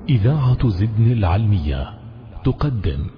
إذاعة زدن العلمية تقدم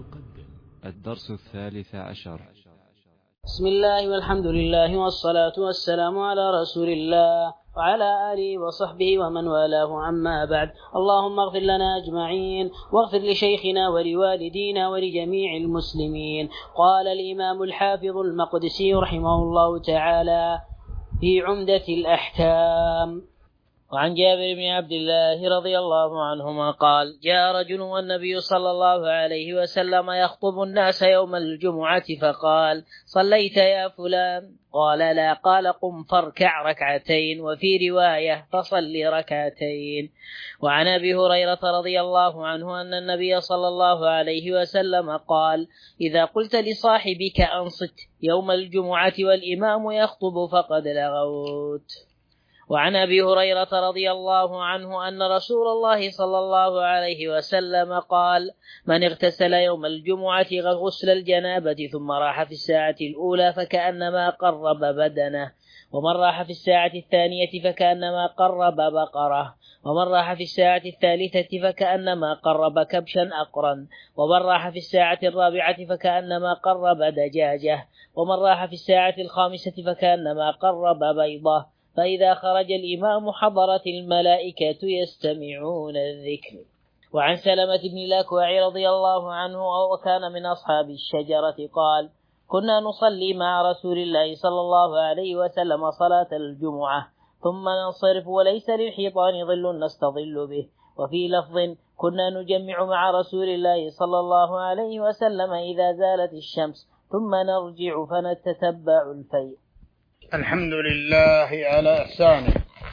الدرس 13. بسم الله والحمد لله والصلاة والسلام على رسول الله وعلى آله وصحبه ومن والاه، عما بعد. اللهم اغفر لنا أجمعين، واغفر لشيخنا ولوالدينا ولجميع المسلمين. قال الإمام الحافظ المقدسي رحمه الله تعالى في عمدة الأحكام: وعن جابر بن عبد الله رضي الله عنهما قال: جاء رجل والنبي صلى الله عليه وسلم يخطب الناس يوم الجمعة فقال: صليت يا فلان؟ قال: لا. قال: قم فاركع ركعتين، وفي رواية: فصل ركعتين. وعن أبي هريرة رضي الله عنه أن النبي صلى الله عليه وسلم قال: إذا قلت لصاحبك أنصت يوم الجمعة والإمام يخطب فقد لغوت. وعن أبي هريرة رضي الله عنه أن رسول الله صلى الله عليه وسلم قال: من اغتسل يوم الجمعة غسل الجنابة ثم راح في الساعة الأولى فكأنما قرب بدنه، ومن راح في الساعة الثانية فكأنما قرب بقرة، ومن راح في الساعة الثالثة فكأنما قرب كبشا أقرا، ومن راح في الساعة الرابعة فكأنما قرب دجاجة، ومن راح في الساعة الخامسة فكأنما قرب بيضة. فإذا خرج الإمام حضرت الملائكة يستمعون الذكر. وعن سلمة بن الأكوع رضي الله عنه وكان من أصحاب الشجرة قال: كنا نصلي مع رسول الله صلى الله عليه وسلم صلاة الجمعة ثم ننصرف وليس للحيطان ظل نستظل به. وفي لفظ: كنا نجمع مع رسول الله صلى الله عليه وسلم إذا زالت الشمس ثم نرجع فنتتبع الفيء. الحمد لله على إحسانه،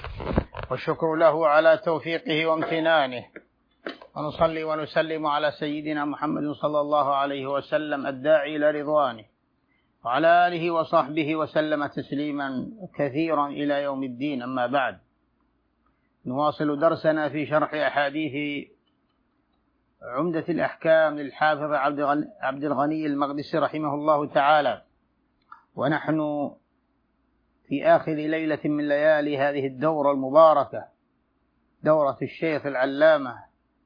والشكر له على توفيقه وامتنانه، ونصلي ونسلم على سيدنا محمد صلى الله عليه وسلم الداعي إلى رضوانه، وعلى آله وصحبه وسلم تسليما كثيرا إلى يوم الدين. أما بعد، نواصل درسنا في شرح أحاديث عمدة الأحكام للحافظ عبد الغني المقدسي رحمه الله تعالى، ونحن في آخر ليلة من ليالي هذه الدورة المباركة، دورة الشيخ العلامة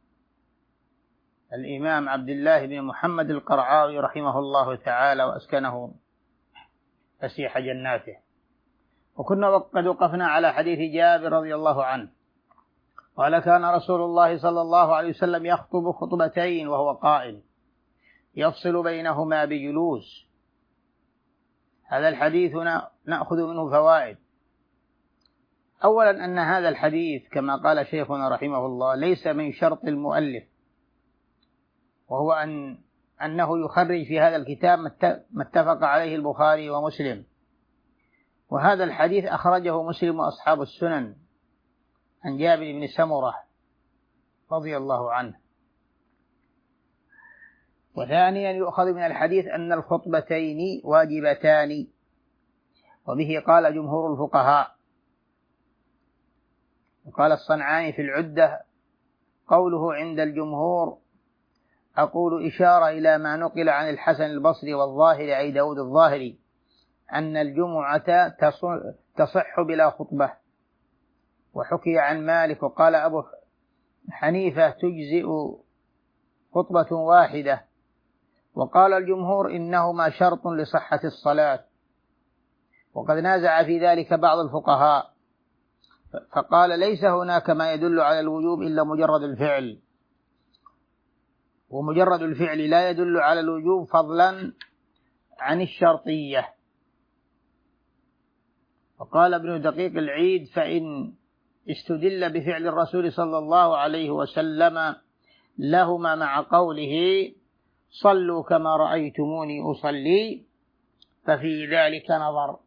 الإمام عبد الله بن محمد القرعاوي رحمه الله تعالى وأسكنه فسيح جناته. وكنا قد وقفنا على حديث جابر رضي الله عنه قال: كان رسول الله صلى الله عليه وسلم يخطب خطبتين وهو قائم يفصل بينهما بجلوس. هذا الحديث نأخذ منه فوائد. أولا، أن هذا الحديث كما قال شيخنا رحمه الله ليس من شرط المؤلف، وهو أنه يخرج في هذا الكتاب ما اتفق عليه البخاري ومسلم، وهذا الحديث أخرجه مسلم وأصحاب السنن عن جابر بن سمرة رضي الله عنه. وثانيا، يؤخذ من الحديث أن الخطبتين واجبتان، وبه قال جمهور الفقهاء. وقال الصنعاني في العدة: قوله عند الجمهور أقول إشارة إلى ما نقل عن الحسن البصري والظاهري أي داود الظاهري أن الجمعة تصح بلا خطبة. وحكي عن مالك وقال أبو حنيفة تجزئ خطبة واحدة. وقال الجمهور إنهما شرط لصحة الصلاة، وقد نازع في ذلك بعض الفقهاء فقال: ليس هناك ما يدل على الوجوب إلا مجرد الفعل، ومجرد الفعل لا يدل على الوجوب فضلا عن الشرطية. وقال ابن دقيق العيد: فإن استدل بفعل الرسول صلى الله عليه وسلم لهما مع قوله صلوا كما رأيتموني أصلي ففي ذلك نظر.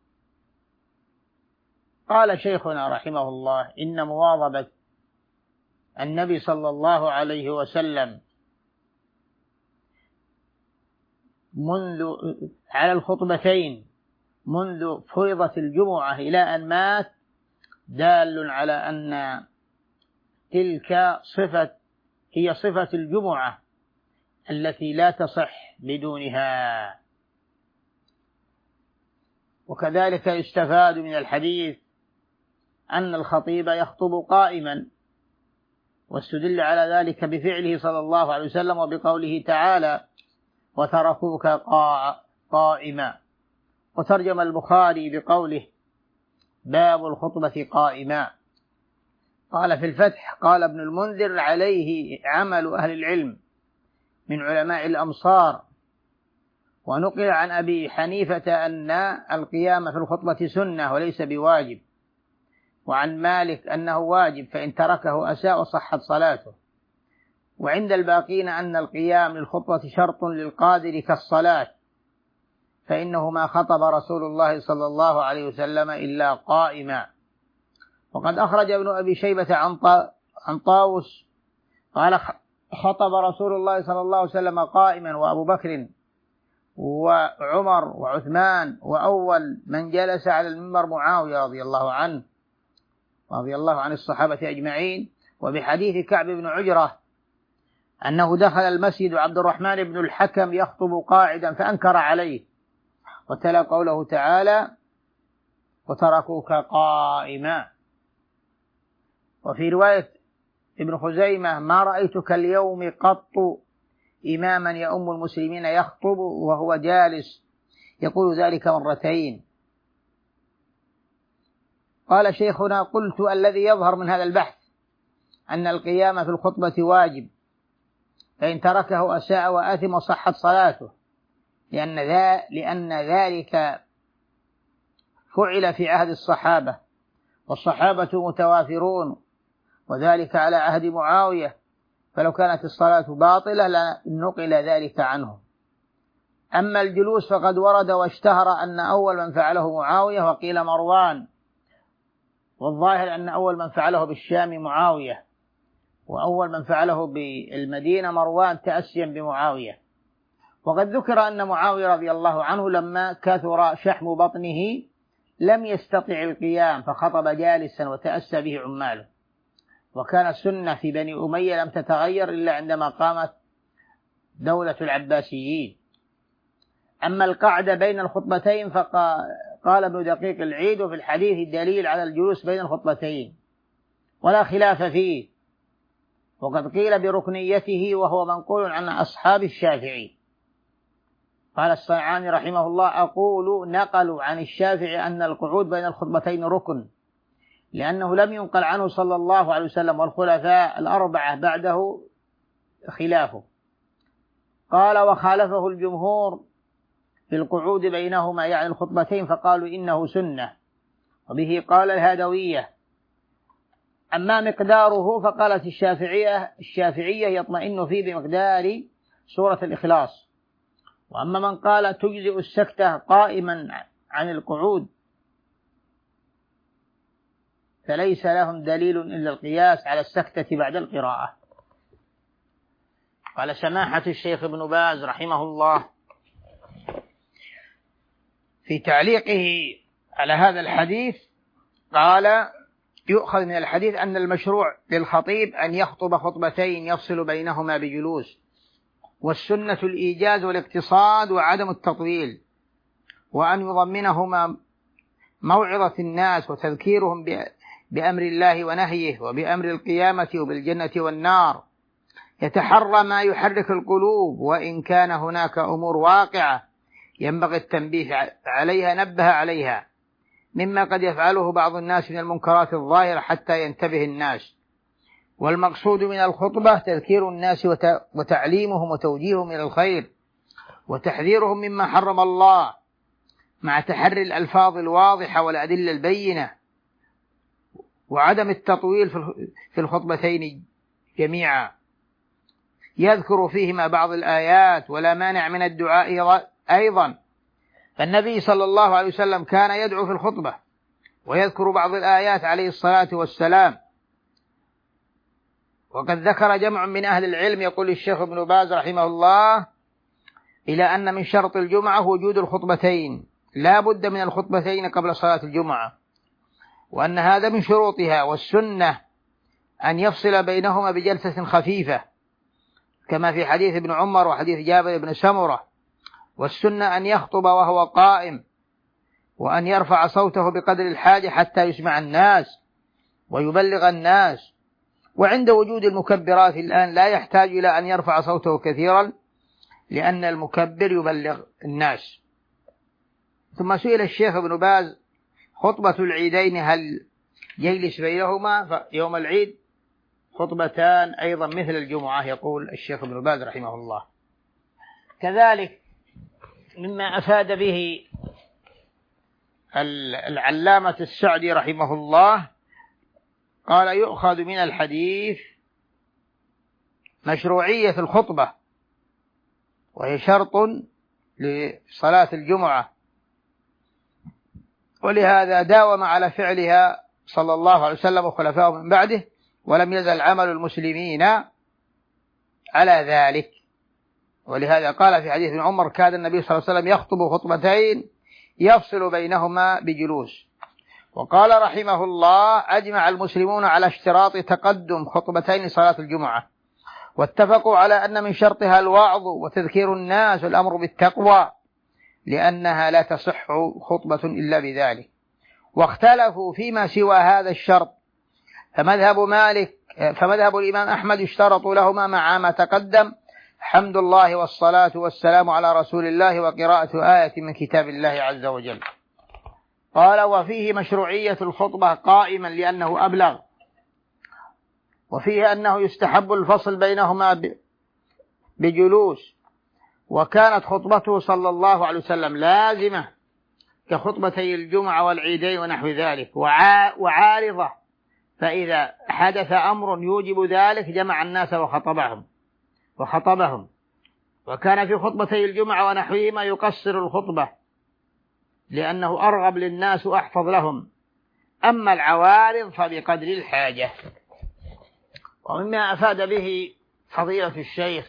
قال شيخنا رحمه الله: إن مواظبة النبي صلى الله عليه وسلم على الخطبتين منذ فرضت الجمعة إلى أن مات دال على أن تلك هي صفة الجمعة التي لا تصح بدونها. وكذلك يستفاد من الحديث أن الخطيب يخطب قائما، واستدل على ذلك بفعله صلى الله عليه وسلم وبقوله تعالى وتركوك قائما. وترجم البخاري بقوله باب الخطبة قائما. قال في الفتح قال ابن المنذر عليه عمل أهل العلم من علماء الأمصار. ونقل عن أبي حنيفة أن القيام في الخطبة سنة وليس بواجب، وعن مالك أنه واجب فإن تركه أساء وصحت صلاته. وعند الباقين أن القيام للخطبة شرط للقادر كالصلاة، فإنه ما خطب رسول الله صلى الله عليه وسلم إلا قائما. وقد أخرج ابن أبي شيبة عن طاووس قال خطب رسول الله صلى الله عليه وسلم قائما، وأبو بكر وعمر وعثمان، وأول من جلس على المنبر معاوية رضي الله عن الصحابة أجمعين. وبحديث كعب بن عجرة أنه دخل المسجد عبد الرحمن بن الحكم يخطب قاعدا فأنكر عليه، وتلا قوله تعالى وتركوك قائما. وفي رواية ابن خزيمة ما رأيتك اليوم قط إماما يؤم المسلمين يخطب وهو جالس يقول ذلك مرتين. قال شيخنا قلت الذي يظهر من هذا البحث أن القيام في الخطبة واجب، فإن تركه أساء وآثم وصحت صلاته، لأن ذلك فعل في عهد الصحابة، والصحابة متوافرون، وذلك على عهد معاوية، فلو كانت الصلاة باطلة لنقل ذلك عنه. أما الجلوس فقد ورد واشتهر أن أول من فعله معاوية وقيل مروان، والظاهر أن أول من فعله بالشام معاوية، وأول من فعله بالمدينة مروان تأسيا بمعاوية. وقد ذكر أن معاوية رضي الله عنه لما كثر شحم بطنه لم يستطع القيام فخطب جالسا وتأسى به عماله. وكان السنة في بني أمية لم تتغير إلا عندما قامت دولة العباسيين. أما القعدة بين الخطبتين فقال ابن دقيق العيد في الحديث الدليل على الجلوس بين الخطبتين ولا خلاف فيه، وقد قيل بركنيته وهو منقول عن أصحاب الشافعي. قال الصنعاني رحمه الله أقول نقلوا عن الشافعي أن القعود بين الخطبتين ركن، لأنه لم ينقل عنه صلى الله عليه وسلم والخلفاء الأربعة بعده خلافه. قال وخالفه الجمهور في القعود بينهما يعني الخطبتين فقالوا إنه سنة، وبه قال الهادوية. أما مقداره فقالت الشافعية يطمئن فيه بمقدار سورة الإخلاص. وأما من قال تجزئ السكتة قائما عن القعود فليس لهم دليل إلا القياس على السكتة بعد القراءة. قال سماحة الشيخ ابن باز رحمه الله في تعليقه على هذا الحديث قال يؤخذ من الحديث أن المشروع للخطيب أن يخطب خطبتين يفصل بينهما بجلوس، والسنة الإيجاز والاقتصاد وعدم التطويل، وأن يضمنهما موعظة الناس وتذكيرهم بأمر الله ونهيه وبأمر القيامة وبالجنة والنار، يتحرى ما يحرك القلوب، وإن كان هناك أمور واقعة ينبغي التنبيه عليها نبه عليها مما قد يفعله بعض الناس من المنكرات الظاهرة حتى ينتبه الناس. والمقصود من الخطبة تذكير الناس وتعليمهم وتوجيههم إلى الخير وتحذيرهم مما حرم الله، مع تحري الألفاظ الواضحة والأدلة البينة، وعدم التطويل في الخطبتين جميعا، يذكر فيهما بعض الآيات ولا مانع من الدعاء أيضا. فالنبي صلى الله عليه وسلم كان يدعو في الخطبة ويذكر بعض الآيات عليه الصلاة والسلام. وقد ذكر جمع من أهل العلم يقول الشيخ ابن باز رحمه الله إلى أن من شرط الجمعة وجود الخطبتين، لا بد من الخطبتين قبل صلاة الجمعة، وأن هذا من شروطها، والسنة أن يفصل بينهما بجلسة خفيفة كما في حديث ابن عمر وحديث جابر بن سمرة. والسنة أن يخطب وهو قائم، وأن يرفع صوته بقدر الحاجة حتى يسمع الناس ويبلغ الناس، وعند وجود المكبرات الآن لا يحتاج إلى أن يرفع صوته كثيرا، لأن المكبر يبلغ الناس. ثم سئل الشيخ ابن باز: خطبة العيدين هل يجلس بينهما؟ يوم العيد خطبتان أيضا مثل الجمعة، يقول الشيخ ابن باز رحمه الله. كذلك مما أفاد به العلامة السعدي رحمه الله، قال: يؤخذ من الحديث مشروعية الخطبة، وهي شرط لصلاة الجمعة، ولهذا داوم على فعلها صلى الله عليه وسلم وخلفائه من بعده، ولم يزل عمل المسلمين على ذلك. ولهذا قال في حديث ابن عمر: كان النبي صلى الله عليه وسلم يخطب خطبتين يفصل بينهما بجلوس. وقال رحمه الله: أجمع المسلمون على اشتراط تقدم خطبتين صلاة الجمعة، واتفقوا على أن من شرطها الوعظ وتذكير الناس والأمر بالتقوى، لأنها لا تصح خطبة إلا بذلك. واختلفوا فيما سوى هذا الشرط، فمذهب الإمام أحمد يشترط لهما مع ما تقدم حمد الله والصلاة والسلام على رسول الله وقراءة آية من كتاب الله عز وجل. قال: وفيه مشروعية الخطبة قائما لأنه أبلغ، وفيه أنه يستحب الفصل بينهما بجلوس، وكانت خطبته صلى الله عليه وسلم لازمة كخطبتي الجمعة والعيدين ونحو ذلك، وعارضة، فإذا حدث أمر يوجب ذلك جمع الناس وخطبهم. وكان في خطبتي الجمعة ونحوهما يقصر الخطبة لأنه أرغب للناس وأحفظ لهم، أما العوارض فبقدر الحاجة. ومما أفاد به فضيلة الشيخ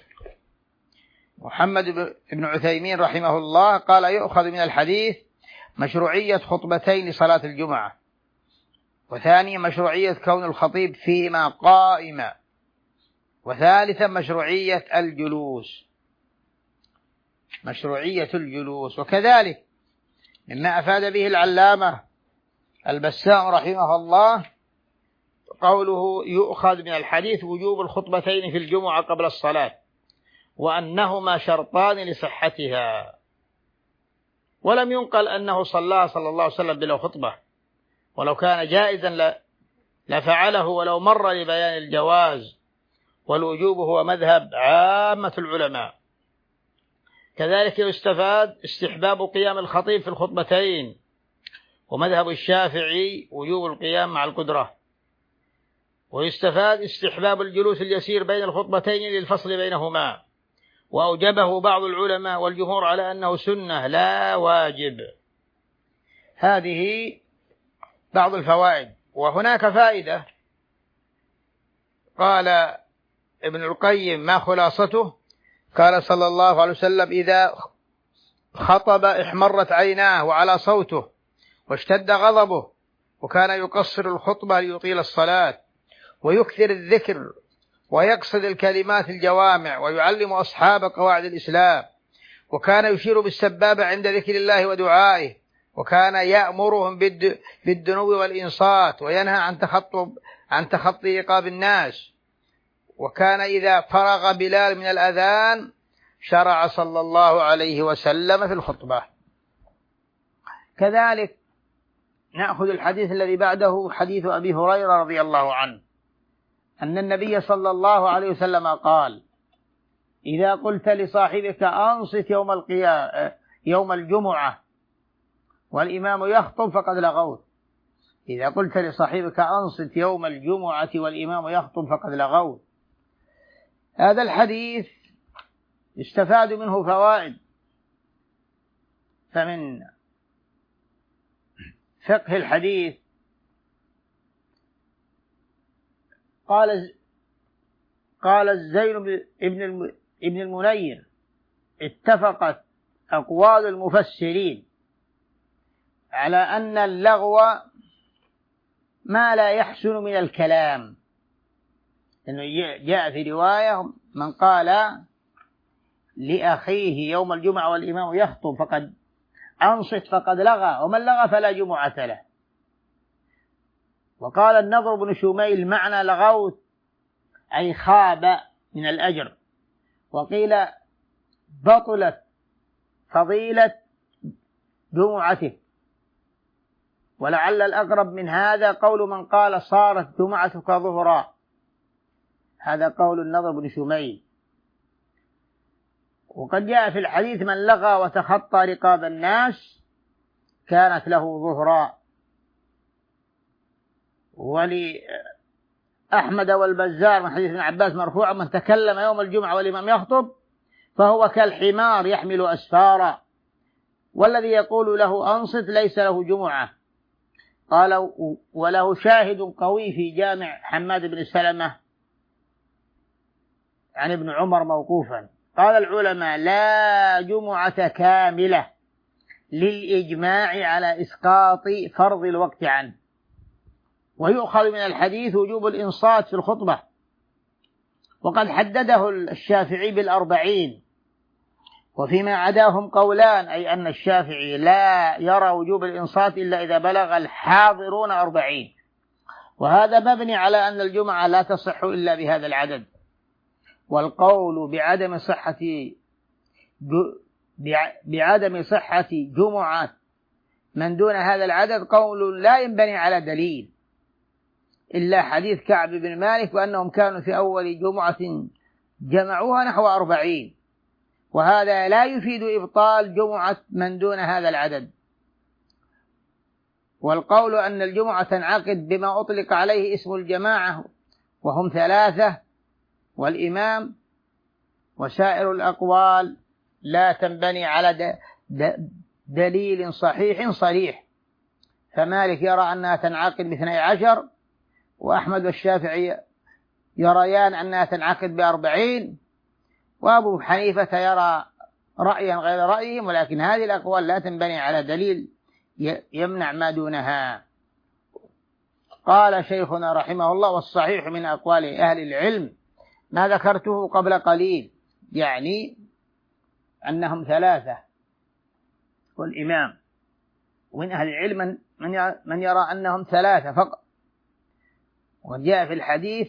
محمد بن عثيمين رحمه الله، قال: يؤخذ من الحديث مشروعية خطبتين لصلاة الجمعة، وثانيا مشروعية كون الخطيب فيما قائما، وثالثا مشروعية الجلوس. وكذلك مما أفاد به العلامة البسام رحمه الله قوله: يؤخذ من الحديث وجوب الخطبتين في الجمعة قبل الصلاة، وأنهما شرطان لصحتها، ولم ينقل أنه صلى الله عليه وسلم بلا خطبة، ولو كان جائزا لفعله ولو مر لبيان الجواز، والوجوب هو مذهب عامة العلماء. كذلك يستفاد استحباب قيام الخطيب في الخطبتين، ومذهب الشافعي وجوب القيام مع القدرة. ويستفاد استحباب الجلوس اليسير بين الخطبتين للفصل بينهما، وأوجبه بعض العلماء والجمهور على أنه سنة لا واجب. هذه بعض الفوائد. وهناك فائدة قال ابن القيم: ما خلاصته؟ قال صلى الله عليه وسلم: إذا خطب احمرت عيناه وعلى صوته واشتد غضبه، وكان يقصر الخطبة ليطيل الصلاة ويكثر الذكر ويقصد الكلمات الجوامع ويعلم أصحاب قواعد الإسلام، وكان يشير بالسبابة عند ذكر الله ودعائه، وكان يأمرهم بالدنو والإنصات وينهى عن تخطي رقاب الناس، وكان إذا فرغ بلال من الأذان شرع صلى الله عليه وسلم في الخطبة. كذلك نأخذ الحديث الذي بعده، حديث أبي هريرة رضي الله عنه أن النبي صلى الله عليه وسلم قال: إذا قلت لصاحبك أنصت يوم الجمعة والإمام يخطب فقد لغوت. إذا قلت لصاحبك أنصت يوم الجمعة والإمام يخطب فقد لغوت. هذا الحديث يستفاد منه فوائد. فمن فقه الحديث قال الزين ابن المنير: اتفقت أقوال المفسرين على أن اللغو ما لا يحسن من الكلام، لأنه جاء في رواية من قال لأخيه يوم الجمعة والإمام يخطب فقد أنصت فقد لغى، ومن لغى فلا جمعة له. وقال النضر بن شميل: معنى لغوت أي خاب من الأجر. وقيل بطلت فضيلة جمعته. ولعل الأقرب من هذا قول من قال صارت جمعتك ظهرا، هذا قول النضر بن شميل. وقد جاء في الحديث من لغى وتخطى رقاب الناس كانت له ظهرا. ولأحمد والبزار من حديث ابن عباس مرفوعا من تكلم يوم الجمعة والإمام يخطب فهو كالحمار يحمل أسفارا، والذي يقول له أنصت ليس له جمعة. قال وله شاهد قوي في جامع حماد بن سلمة عن ابن عمر موقوفا. قال العلماء لا جمعة كاملة للإجماع على إسقاط فرض الوقت عنه. ويؤخذ من الحديث وجوب الإنصات في الخطبة، وقد حدده الشافعي بال40، وفيما عداهم قولان، أي أن الشافعي لا يرى وجوب الإنصات إلا إذا بلغ الحاضرون 40، وهذا مبني على أن الجمعة لا تصح إلا بهذا العدد. والقول بعدم صحة جمعة من دون هذا العدد قول لا ينبني على دليل إلا حديث كعب بن مالك وأنهم كانوا في أول جمعة جمعوها نحو 40، وهذا لا يفيد إبطال جمعة من دون هذا العدد. والقول أن الجمعة تنعقد بما أطلق عليه اسم الجماعة وهم 3 والإمام، وسائر الأقوال لا تنبني على دليل صحيح صريح. فمالك يرى أنها تنعقد ب12، وأحمد والشافعي يريان أنها تنعقد ب40، وأبو حنيفة يرى رأيا غير رأيهم، ولكن هذه الأقوال لا تنبني على دليل يمنع ما دونها. قال شيخنا رحمه الله والصحيح من أقوال أهل العلم ما ذكرته قبل قليل، يعني أنهم 3 والإمام، ومن أهل العلم من يرى أنهم 3 فقط، وجاء في الحديث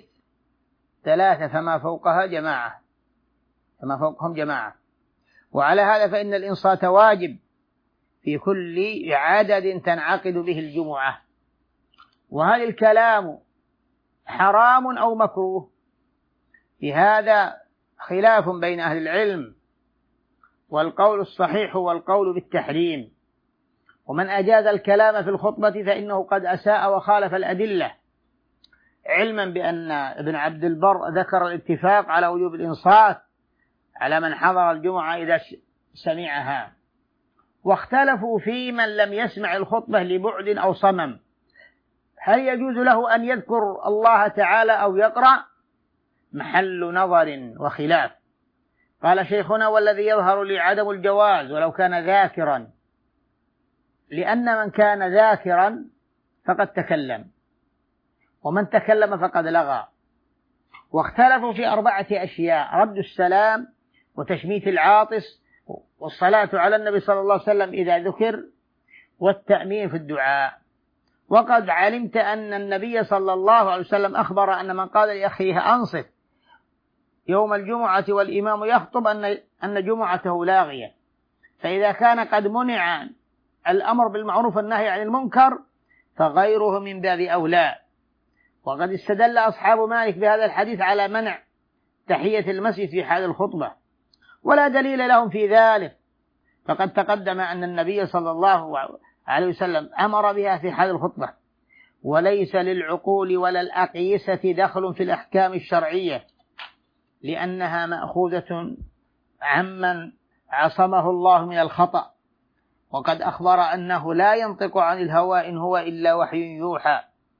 3 فما فوقها جماعة، فما فوقهم جماعة. وعلى هذا فإن الإنصات واجب في كل عدد تنعقد به الجمعة. وهل الكلام حرام أو مكروه؟ في هذا خلاف بين أهل العلم، والقول الصحيح هو القول بالتحريم. ومن أجاز الكلام في الخطبة فإنه قد أساء وخالف الأدلة، علما بأن ابن عبد البر ذكر الاتفاق على وجوب الإنصات على من حضر الجمعة إذا سمعها. واختلفوا في من لم يسمع الخطبة لبعد أو صمم، هل يجوز له أن يذكر الله تعالى أو يقرأ؟ محل نظر وخلاف. قال شيخنا والذي يظهر لي عدم الجواز ولو كان ذاكرا، لأن من كان ذاكرا فقد تكلم، ومن تكلم فقد لغى. واختلفوا في 4 أشياء: رد السلام، وتشميت العاطس، والصلاة على النبي صلى الله عليه وسلم إذا ذكر، والتأمين في الدعاء. وقد علمت أن النبي صلى الله عليه وسلم أخبر أن من قال لأخيه أنصت يوم الجمعة والإمام يخطب أن جمعته لاغية. فإذا كان قد منع الأمر بالمعروف والنهي عن المنكر فغيره من باب أولى. وقد استدل أصحاب مالك بهذا الحديث على منع تحية المسجد في حال الخطبة، ولا دليل لهم في ذلك، فقد تقدم أن النبي صلى الله عليه وسلم أمر بها في حال الخطبة. وليس للعقول ولا الأقيسة دخل في الأحكام الشرعية، لأنها مأخوذة عمن عصمه الله من الخطأ، وقد أخبر أنه لا ينطق عن الهوى إن هو إلا وحي يوحى.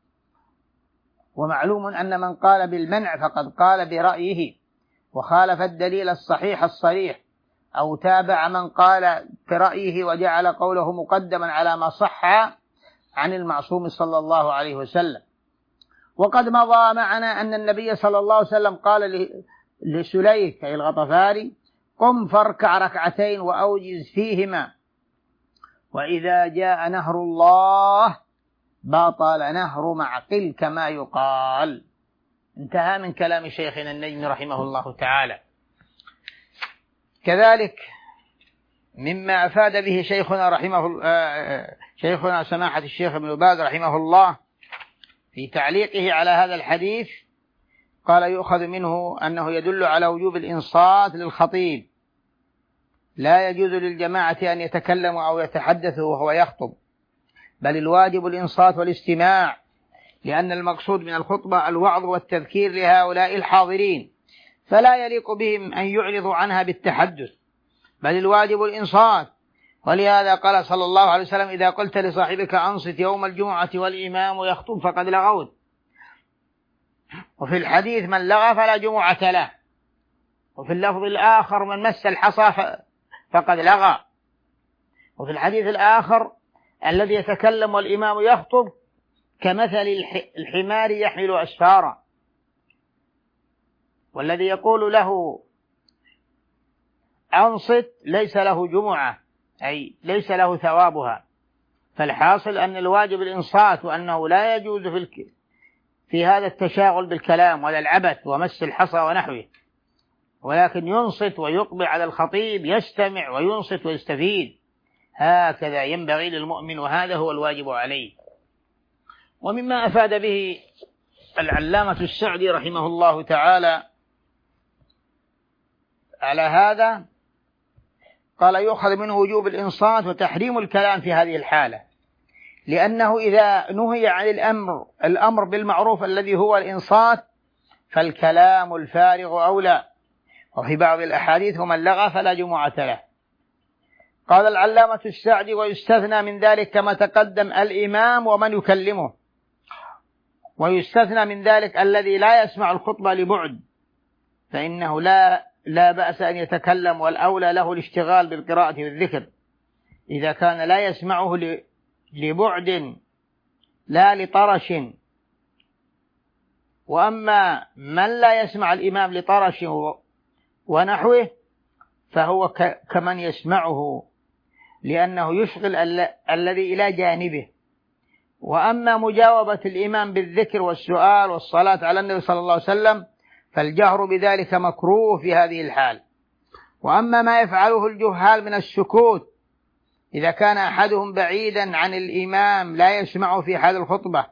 ومعلوم أن من قال بالمنع فقد قال برأيه وخالف الدليل الصحيح الصريح، أو تابع من قال برأيه وجعل قوله مقدما على ما صح عن المعصوم صلى الله عليه وسلم. وقد مضى معنا أن النبي صلى الله عليه وسلم قال لسليك أي الغطفاري: قم فاركع 2 وأوجز فيهما، وإذا جاء نهر الله بطل نهر معقل كما يقال. انتهى من كلام شيخنا النجم رحمه الله تعالى. كذلك مما أفاد به شيخنا سماحة الشيخ ابن باز رحمه الله في تعليقه على هذا الحديث، قال يؤخذ منه أنه يدل على وجوب الإنصات للخطيب، لا يجوز للجماعة أن يتكلموا أو يتحدثوا وهو يخطب، بل الواجب الإنصات والاستماع، لأن المقصود من الخطبة الوعظ والتذكير لهؤلاء الحاضرين، فلا يليق بهم أن يعرضوا عنها بالتحدث، بل الواجب الإنصات. ولهذا قال صلى الله عليه وسلم: إذا قلت لصاحبك أنصت يوم الجمعة والإمام يخطب فقد لغوت. وفي الحديث: من لغى فلا جمعة له. وفي اللفظ الآخر: من مس الحصى فقد لغى. وفي الحديث الآخر: الذي يتكلم والإمام يخطب كمثل الحمار يحمل أسفارا. والذي يقول له أنصت ليس له جمعة، أي ليس له ثوابها. فالحاصل أن الواجب الإنصات، وأنه لا يجوز في هذا التشاغل بالكلام ولا العبث ومس الحصى ونحوه، ولكن ينصت ويقبل على الخطيب، يستمع وينصت ويستفيد. هكذا ينبغي للمؤمن، وهذا هو الواجب عليه. ومما أفاد به العلامة السعدي رحمه الله تعالى على هذا، قال يؤخذ منه وجوب الإنصات وتحريم الكلام في هذه الحالة، لأنه إذا نهي عن الأمر بالمعروف الذي هو الإنصات فالكلام الفارغ أولى. وفي بعض الأحاديث: ومن لغى فلا جمعة له. قال العلامة السعدي: ويستثنى من ذلك كما تقدم الإمام ومن يكلمه، ويستثنى من ذلك الذي لا يسمع الخطبة لبعد، فإنه لا بأس أن يتكلم، والأولى له الاشتغال بالقراءة والذكر إذا كان لا يسمعه لبعد لا لطرش. وأما من لا يسمع الإمام لطرش ونحوه فهو كمن يسمعه، لأنه يشغل الذي إلى جانبه. وأما مجاوبة الإمام بالذكر والسؤال والصلاة على النبي صلى الله عليه وسلم فالجهر بذلك مكروه في هذه الحال. وأما ما يفعله الجهال من السكوت إذا كان أحدهم بعيدا عن الإمام لا يسمعه في حال الخطبة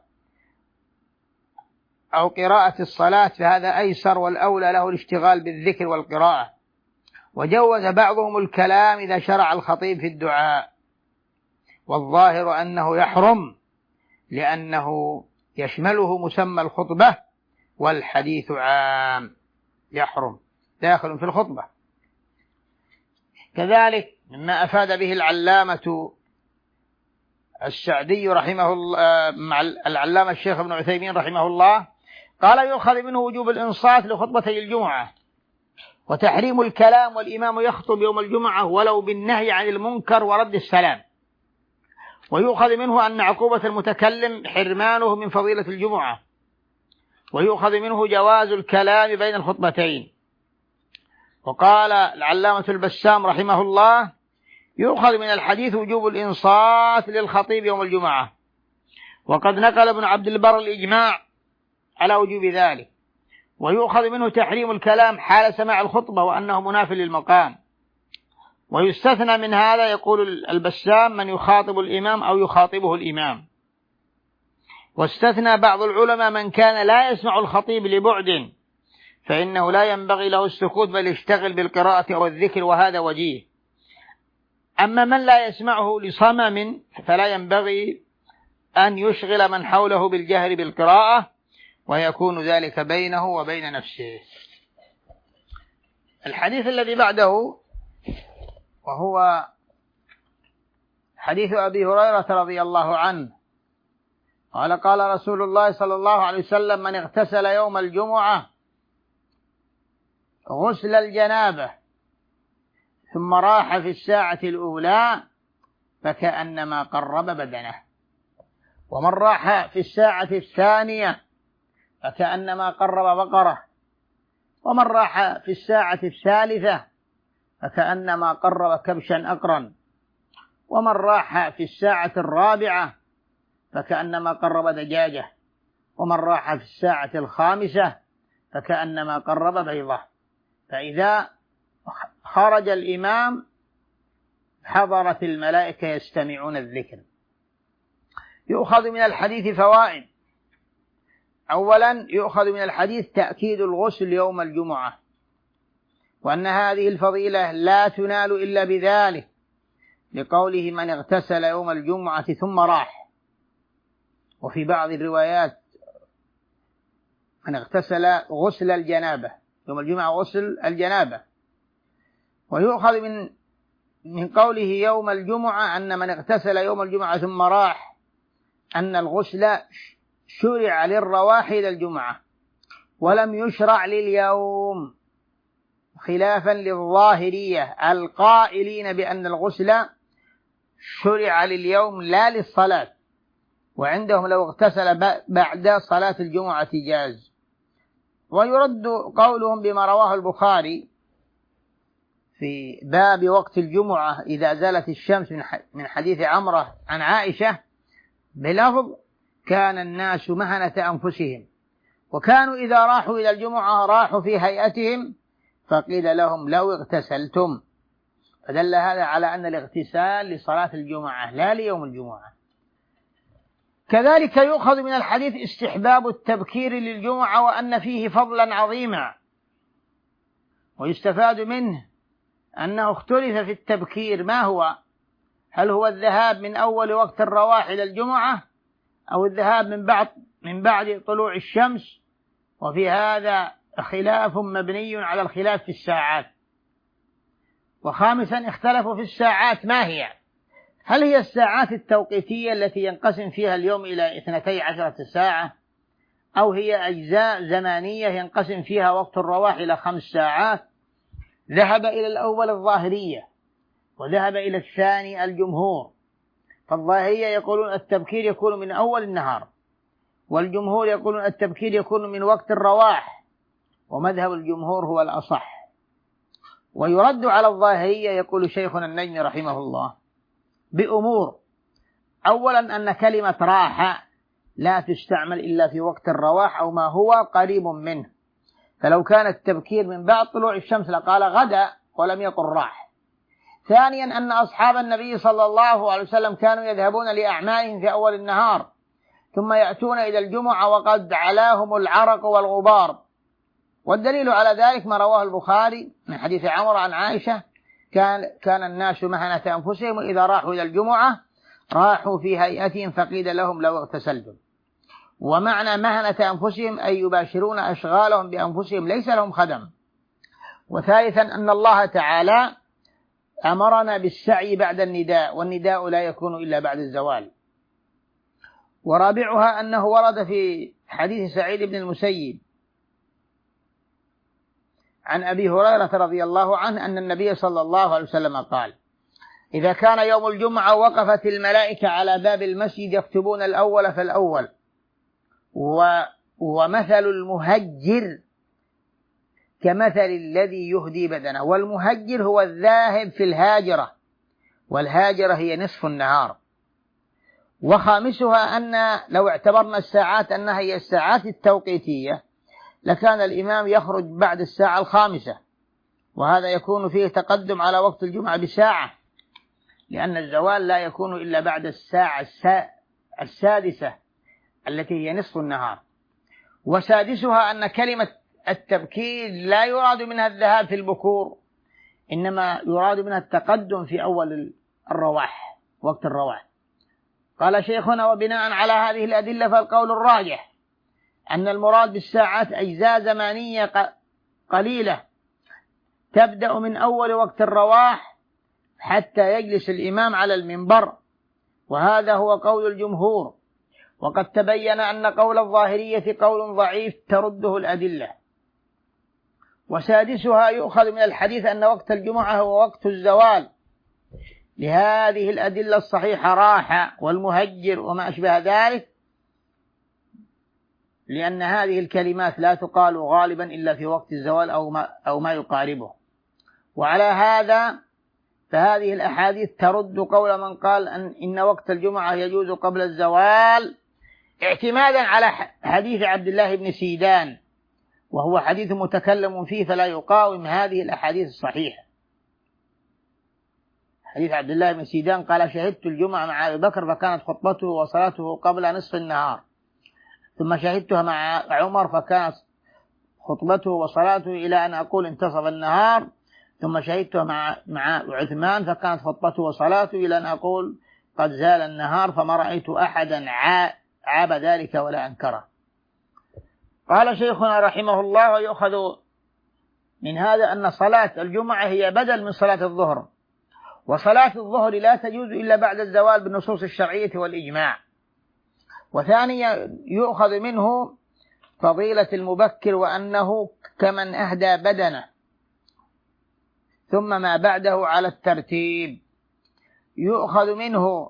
أو قراءة الصلاة فهذا أيسر، والأولى له الاشتغال بالذكر والقراءة. وجوز بعضهم الكلام إذا شرع الخطيب في الدعاء، والظاهر أنه يحرم، لأنه يشمله مسمى الخطبة، والحديث عام، يحرم داخل في الخطبة. كذلك مما أفاد به العلامة السعدي رحمه الله مع العلامة الشيخ ابن عثيمين رحمه الله، قال يؤخذ منه وجوب الإنصات لخطبتي الجمعة، وتحريم الكلام والإمام يخطب يوم الجمعة ولو بالنهي عن المنكر ورد السلام. ويؤخذ منه أن عقوبة المتكلم حرمانه من فضيلة الجمعة. ويؤخذ منه جواز الكلام بين الخطبتين. وقال العلامة البسام رحمه الله: يؤخذ من الحديث وجوب الإنصات للخطيب يوم الجمعة، وقد نقل ابن عبد البر الإجماع على وجوب ذلك. ويؤخذ منه تحريم الكلام حال سماع الخطبة وأنه مناف للمقام. ويستثنى من هذا، يقول البسام، من يخاطب الإمام أو يخاطبه الإمام. واستثنى بعض العلماء من كان لا يسمع الخطيب لبعد، فإنه لا ينبغي له السكوت بل يشتغل بالقراءة أو الذكر، وهذا وجيه. أما من لا يسمعه لصمم فلا ينبغي أن يشغل من حوله بالجهر بالقراءة، ويكون ذلك بينه وبين نفسه. الحديث الذي بعده وهو حديث أبي هريرة رضي الله عنه قال: قال رسول الله صلى الله عليه وسلم: من اغتسل يوم الجمعة غسل الجنابة ثم راح في الساعة الأولى فكأنما قرب بدنه، ومن راح في الساعة الثانية فكأنما قرب بقرة، ومن راح في الساعة الثالثة فكأنما قرب كبشا أقرا، ومن راح في الساعة الرابعة فكأنما قرب دجاجة، ومن راح في الساعة الخامسة فكأنما قرب بيضة. فإذا خرج الإمام حضرت الملائكة يستمعون الذكر. يؤخذ من الحديث فوائد. أولا يؤخذ من الحديث تأكيد الغسل يوم الجمعة، وأن هذه الفضيلة لا تنال إلا بذلك، لقوله من اغتسل يوم الجمعة ثم راح. وفي بعض الروايات من اغتسل غسل الجنابة يوم الجمعة، غسل الجنابة. ويؤخذ من قوله يوم الجمعة أن من اغتسل يوم الجمعة ثم راح أن الغسل شرع للرواح إلى الجمعة ولم يشرع لليوم، خلافا للظاهرية القائلين بأن الغسل شرع لليوم لا للصلاة، وعندهم لو اغتسل بعد صلاة الجمعة جاز. ويرد قولهم بما رواه البخاري في باب وقت الجمعة إذا زالت الشمس من حديث عمرة عن عائشة بلفظ كان الناس مهنة أنفسهم، وكانوا إذا راحوا إلى الجمعة راحوا في هيئتهم، فقيل لهم لو اغتسلتم، فدل هذا على أن الاغتسال لصلاة الجمعة لا ليوم الجمعة. كذلك يؤخذ من الحديث استحباب التبكير للجمعة وأن فيه فضلا عظيما. ويستفاد منه أنه اختلف في التبكير ما هو، هل هو الذهاب من أول وقت الرواح إلى الجمعة أو الذهاب من بعد طلوع الشمس، وفي هذا خلاف مبني على الخلاف في الساعات. وخامسا اختلفوا في الساعات ما هي، هل هي الساعات التوقيتية التي ينقسم فيها اليوم إلى 12 ساعة، أو هي أجزاء زمانية ينقسم فيها وقت الرواح إلى 5 ساعات. ذهب إلى الأول الظاهرية، وذهب إلى الثاني الجمهور. فالظاهرية يقولون التبكير يكون من أول النهار، والجمهور يقولون التبكير يكون من وقت الرواح، ومذهب الجمهور هو الأصح. ويرد على الظاهرية يقول شيخنا النجمي رحمه الله بأمور: أولا أن كلمة راح لا تستعمل إلا في وقت الرواح أو ما هو قريب منه، فلو كان التبكير من بعد طلوع الشمس لقال غدا ولم يقل راح. ثانيا أن أصحاب النبي صلى الله عليه وسلم كانوا يذهبون لأعمالهم في أول النهار، ثم يأتون إلى الجمعة وقد علاهم العرق والغبار. والدليل على ذلك ما رواه البخاري من حديث عمرة عن عائشة كان الناس مهنة أنفسهم، وإذا راحوا إلى الجمعة راحوا في هيئتهم فقيل لهم لو اغتسلتم. ومعنى مهنة أنفسهم أي يباشرون أشغالهم بأنفسهم ليس لهم خدم. وثالثا أن الله تعالى أمرنا بالسعي بعد النداء، والنداء لا يكون إلا بعد الزوال. ورابعها أنه ورد في حديث سعيد بن المسيب عن أبي هريرة رضي الله عنه أن النبي صلى الله عليه وسلم قال: إذا كان يوم الجمعة وقفت الملائكة على باب المسجد يكتبون الأول فالأول. ومثل المهجر كمثل الذي يهدي بدنه، والمهجر هو الذاهب في الهاجرة، والهاجرة هي نصف النهار. وخامسها أن لو اعتبرنا الساعات أنها هي الساعات التوقيتية لكان الإمام يخرج بعد الساعة 5، وهذا يكون فيه تقدم على وقت الجمعة بساعة، لأن الزوال لا يكون إلا بعد الساعة 6 التي هي نصف النهار. وسادسها أن كلمة التبكير لا يراد منها الذهاب في البكور، إنما يراد منها التقدم في أول الرواح، وقت الرواح. قال شيخنا: وبناء على هذه الأدلة فالقول الراجح أن المراد بالساعات أجزاء زمانية قليلة تبدأ من أول وقت الرواح حتى يجلس الإمام على المنبر، وهذا هو قول الجمهور. وقد تبين أن قول الظاهرية قول ضعيف ترده الأدلة. وسادسها يؤخذ من الحديث أن وقت الجمعة هو وقت الزوال، لهذه الأدلة الصحيحة راحة والمهجر وما أشبه ذلك، لأن هذه الكلمات لا تقال غالبا إلا في وقت الزوال أو ما يقاربه. وعلى هذا فهذه الأحاديث ترد قول من قال إن وقت الجمعة يجوز قبل الزوال، اعتمادا على حديث عبد الله بن سيدان وهو حديث متكلم فيه فلا يقاوم هذه الأحاديث الصحيحة. حديث عبد الله بن سيدان قال شهدت الجمعة مع أبي بكر فكانت خطبته وصلاته قبل نصف النهار، ثم شهدتها مع عمر فكانت خطبته وصلاته إلى أن أقول انتصف النهار، ثم شهدتها مع عثمان فكانت خطبته وصلاته إلى أن أقول قد زال النهار، فما رأيت أحدا عاب ذلك ولا أنكره. قال شيخنا رحمه الله: ويؤخذ من هذا أن صلاة الجمعة هي بدل من صلاة الظهر، وصلاة الظهر لا تجوز إلا بعد الزوال بالنصوص الشرعية والإجماع. وثانيا يؤخذ منه فضيلة المبكر، وأنه كمن أهدى بدنه، ثم ما بعده على الترتيب. يؤخذ منه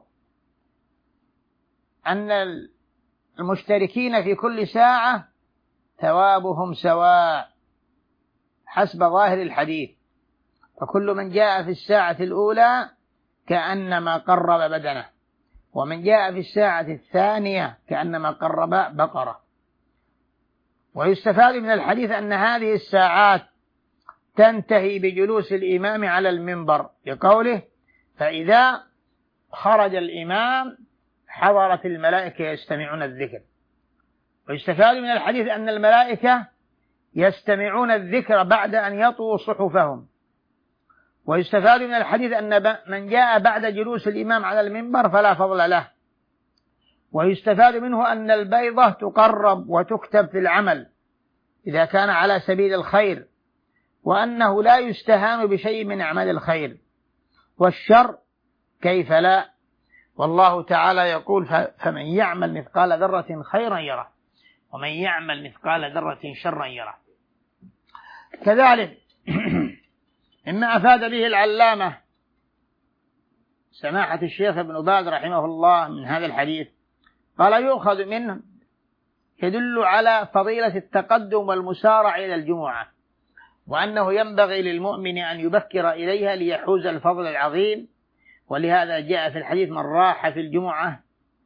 أن المشتركين في كل ساعة ثوابهم سواء حسب ظاهر الحديث، فكل من جاء في الساعة الأولى كأنما قرب بدنه، ومن جاء في الساعة الثانية كأنما قرب بقرة. ويستفاد من الحديث أن هذه الساعات تنتهي بجلوس الإمام على المنبر، لقوله: فإذا خرج الإمام حضرت الملائكة يستمعون الذكر. ويستفاد من الحديث أن الملائكة يستمعون الذكر بعد أن يطووا صحفهم. ويستفاد من الحديث أن من جاء بعد جلوس الإمام على المنبر فلا فضل له. ويستفاد منه أن البيضة تقرب وتكتب في العمل إذا كان على سبيل الخير، وأنه لا يستهان بشيء من أعمال الخير، والشر كيف لا. والله تعالى يقول: فمن يعمل مثقال ذرة خيرا يره، ومن يعمل مثقال ذرة شرا يره. كذلك مما أفاد به العلامة سماحة الشيخ ابن باز رحمه الله من هذا الحديث، قال: يؤخذ منه يدل على فضيلة التقدم والمسارع إلى الجمعة، وأنه ينبغي للمؤمن أن يبكر إليها ليحوز الفضل العظيم. ولهذا جاء في الحديث: من راح في الجمعة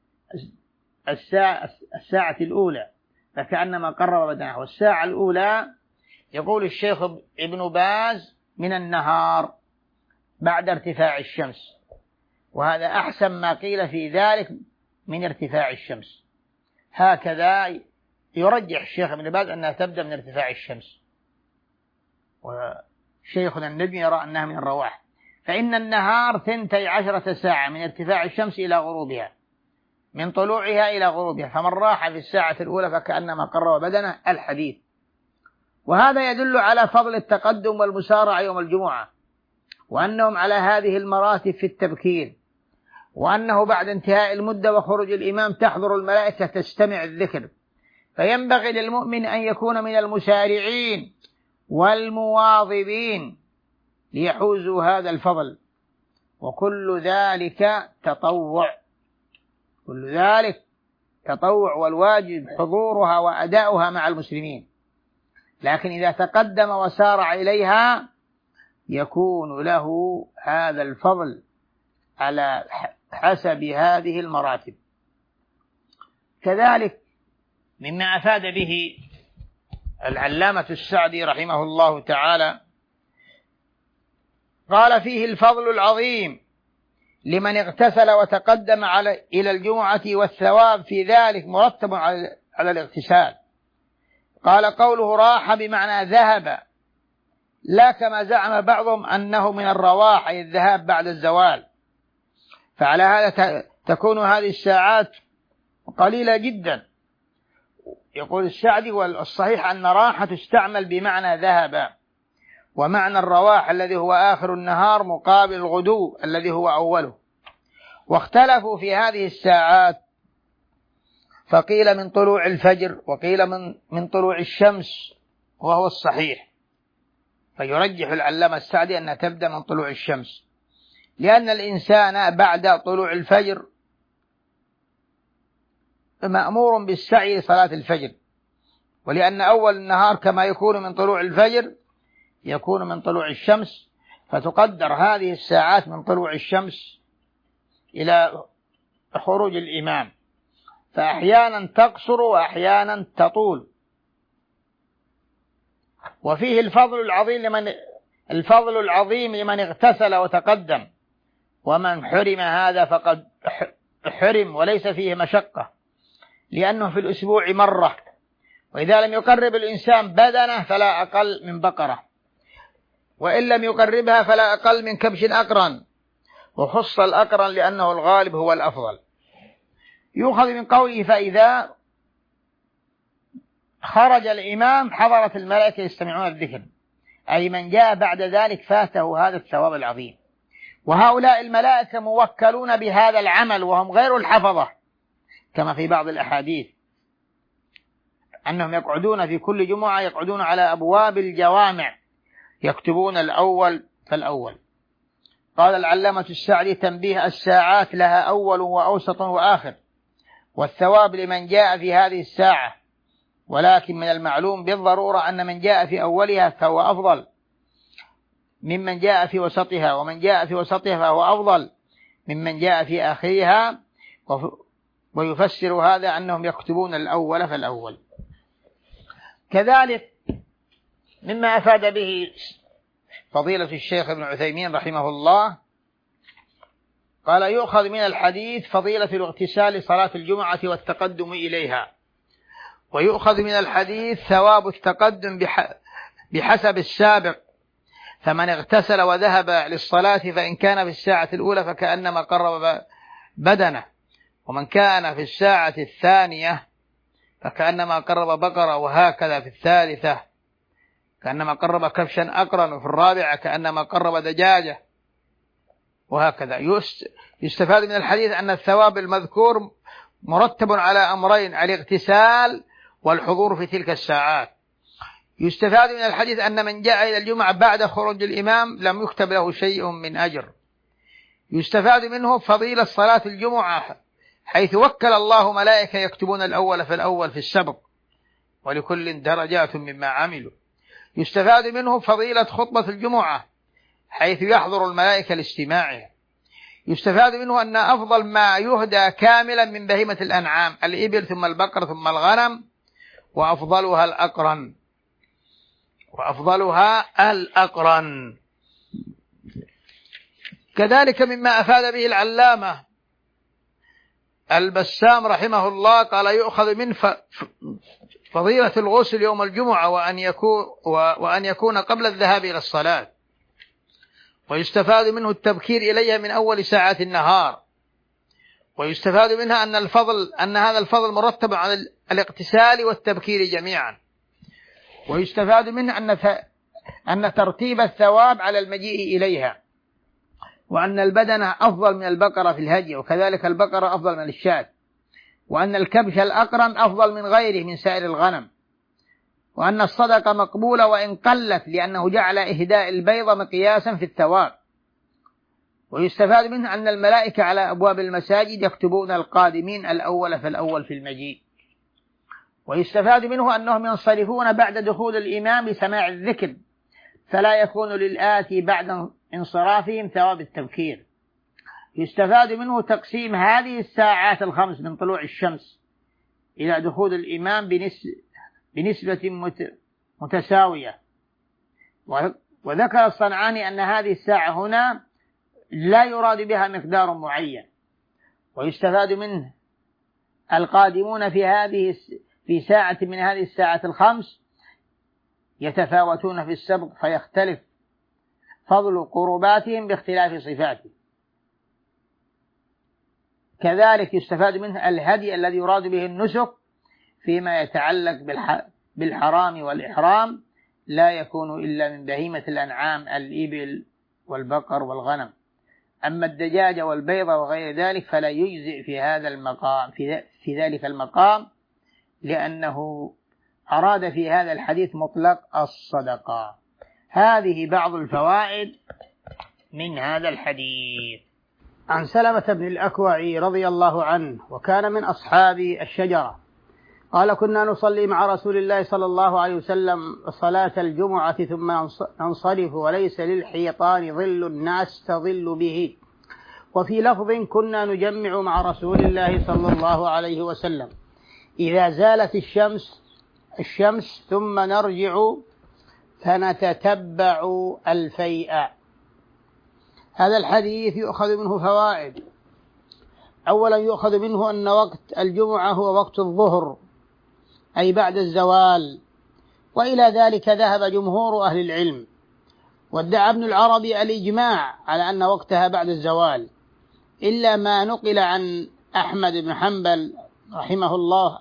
الساعة الأولى فكأنما قرب بدنه. والساعة الأولى يقول الشيخ ابن باز من النهار بعد ارتفاع الشمس، وهذا أحسن ما قيل في ذلك من ارتفاع الشمس. هكذا يرجح الشيخ ابن باز أنها تبدأ من ارتفاع الشمس، وشيخنا النجمي يرى أنها من الرواح. فإن النهار 12 ساعة من ارتفاع الشمس إلى غروبها، من طلوعها إلى غروبها، فمن راح في الساعة الأولى فكأنما قرب بدنه، الحديث. وهذا يدل على فضل التقدم والمسارعة يوم الجمعة، وأنهم على هذه المراتب في التبكير، وأنه بعد انتهاء المدة وخروج الإمام تحضر الملائكة تستمع الذكر. فينبغي للمؤمن أن يكون من المسارعين والمواظبين ليحوزوا هذا الفضل. وكل ذلك تطوع، كل ذلك تطوع، والواجب حضورها وأداؤها مع المسلمين. لكن إذا تقدم وسارع إليها يكون له هذا الفضل على حسب هذه المراتب. كذلك مما أفاد به العلامة السعدي رحمه الله تعالى، قال: فيه الفضل العظيم لمن اغتسل وتقدم إلى الجمعة، والثواب في ذلك مرتب على الاغتسال. قال: قوله راح بمعنى ذهب، لا كما زعم بعضهم أنه من الرواح أي الذهاب بعد الزوال، فعلى هذا تكون هذه الساعات قليلة جدا. يقول السعدي: والصحيح أن راحة تستعمل بمعنى ذهب، ومعنى الرواح الذي هو آخر النهار مقابل الغدو الذي هو أوله. واختلفوا في هذه الساعات، فقيل من طلوع الفجر، وقيل من طلوع الشمس، وهو الصحيح. فيرجح العلامة السعدي أنها تبدأ من طلوع الشمس، لأن الإنسان بعد طلوع الفجر مأمور بالسعي لصلاة الفجر، ولأن أول النهار كما يكون من طلوع الفجر يكون من طلوع الشمس، فتقدر هذه الساعات من طلوع الشمس إلى خروج الإمام، فأحيانا تقصر وأحيانا تطول. وفيه الفضل العظيم لمن اغتسل وتقدم، ومن حرم هذا فقد حرم، وليس فيه مشقة، لأنه في الأسبوع مرة، وإذا لم يقرب الإنسان بدنه فلا أقل من بقرة، وإن لم يقربها فلا أقل من كبش أقرن، وخص الأقرن لأنه الغالب هو الأفضل. يؤخذ من قوله فإذا خرج الإمام حضرت الملائكة يستمعون الذكر، أي من جاء بعد ذلك فاته هذا الثواب العظيم. وهؤلاء الملائكة موكلون بهذا العمل وهم غير الحفظة، كما في بعض الأحاديث أنهم يقعدون في كل جمعة، يقعدون على أبواب الجوامع يكتبون الأول فالأول. قال العلامة السعدي: تنبيه: الساعات لها أول وأوسط وآخر، والثواب لمن جاء في هذه الساعة، ولكن من المعلوم بالضرورة أن من جاء في أولها فهو أفضل ممن جاء في وسطها، ومن جاء في وسطها فهو أفضل ممن جاء في آخرها. ويفسر هذا أنهم يكتبون الأول فالأول. كذلك مما أفاد به فضيلة الشيخ ابن عثيمين رحمه الله، قال: يؤخذ من الحديث فضيلة الاغتسال لصلاة الجمعة والتقدم إليها، ويؤخذ من الحديث ثواب التقدم بحسب السابق، فمن اغتسل وذهب للصلاة فإن كان في الساعة الأولى فكأنما قرب بدنه، ومن كان في الساعة الثانية فكأنما قرب بقرة، وهكذا في الثالثة كأنما قرب كبشا أقرن، وفي الرابعة كأنما قرب دجاجة، وهكذا. يستفاد من الحديث أن الثواب المذكور مرتب على أمرين: الاغتسال والحضور في تلك الساعات. يستفاد من الحديث أن من جاء إلى الجمعة بعد خروج الإمام لم يكتب له شيء من أجر. يستفاد منه فضيلة صلاة الجمعة، حيث وكل الله ملائكة يكتبون الأول فالأول في السبق، ولكل درجات مما عملوا. يستفاد منه فضيلة خطبة الجمعة، حيث يحضر الملائكة لاستماعها. يستفاد منه أن أفضل ما يهدى كاملا من بهيمة الأنعام الإبل، ثم البقر، ثم الغنم، وأفضلها الأقرن. كذلك مما أفاد به العلامة البسام رحمه الله، قال: يؤخذ من فضيلة الغسل يوم الجمعة وأن يكون قبل الذهاب إلى الصلاة. ويستفاد منه التبكير إليها من أول ساعات النهار. ويستفاد منها أن هذا الفضل مرتب على الاغتسال والتبكير جميعا. ويستفاد منه أن ترتيب الثواب على المجيء إليها، وأن البدنة أفضل من البقرة في الهدي، وكذلك البقرة أفضل من الشاة، وأن الكبش الأقرن أفضل من غيره من سائر الغنم، وأن الصدقة مقبولة وإن قلت، لأنه جعل إهداء البيضة مقياسا في الثواب. ويستفاد منه أن الملائكة على أبواب المساجد يكتبون القادمين الأول فالأول في المجيء. ويستفاد منه أنهم ينصرفون بعد دخول الإمام بسماع الذكر، فلا يكون للآتي بعد انصرافهم ثواب التبكير. يستفاد منه تقسيم هذه الساعات الخمس من طلوع الشمس إلى دخول الإمام بنسبة متساوية. وذكر الصنعاني أن هذه الساعة هنا لا يراد بها مقدار معين. ويستفاد منه القادمون في ساعة من هذه الساعات الخمس يتفاوتون في السبق، فيختلف فضل قرباتهم باختلاف صفاتهم. كذلك يستفاد منه الهدي الذي يراد به النسك فيما يتعلق بالحرام والإحرام، لا يكون إلا من بهيمة الأنعام الإبل والبقر والغنم. أما الدجاج والبيض وغير ذلك فلا يجزئ في ذلك المقام، لأنه أراد في هذا الحديث مطلق الصدقة. هذه بعض الفوائد من هذا الحديث. عن سلمة بن الأكوع رضي الله عنه، وكان من أصحاب الشجرة، قال: كنا نصلي مع رسول الله صلى الله عليه وسلم صلاة الجمعة ثم ننصرف وليس للحيطان ظل الناس تظل به. وفي لفظ: كنا نجمع مع رسول الله صلى الله عليه وسلم إذا زالت الشمس ثم نرجع فنتتبع الفيء. هذا الحديث يؤخذ منه فوائد. أولا يؤخذ منه أن وقت الجمعة هو وقت الظهر، أي بعد الزوال، وإلى ذلك ذهب جمهور أهل العلم، وادعى ابن العربي الإجماع على أن وقتها بعد الزوال، إلا ما نقل عن أحمد بن حنبل رحمه الله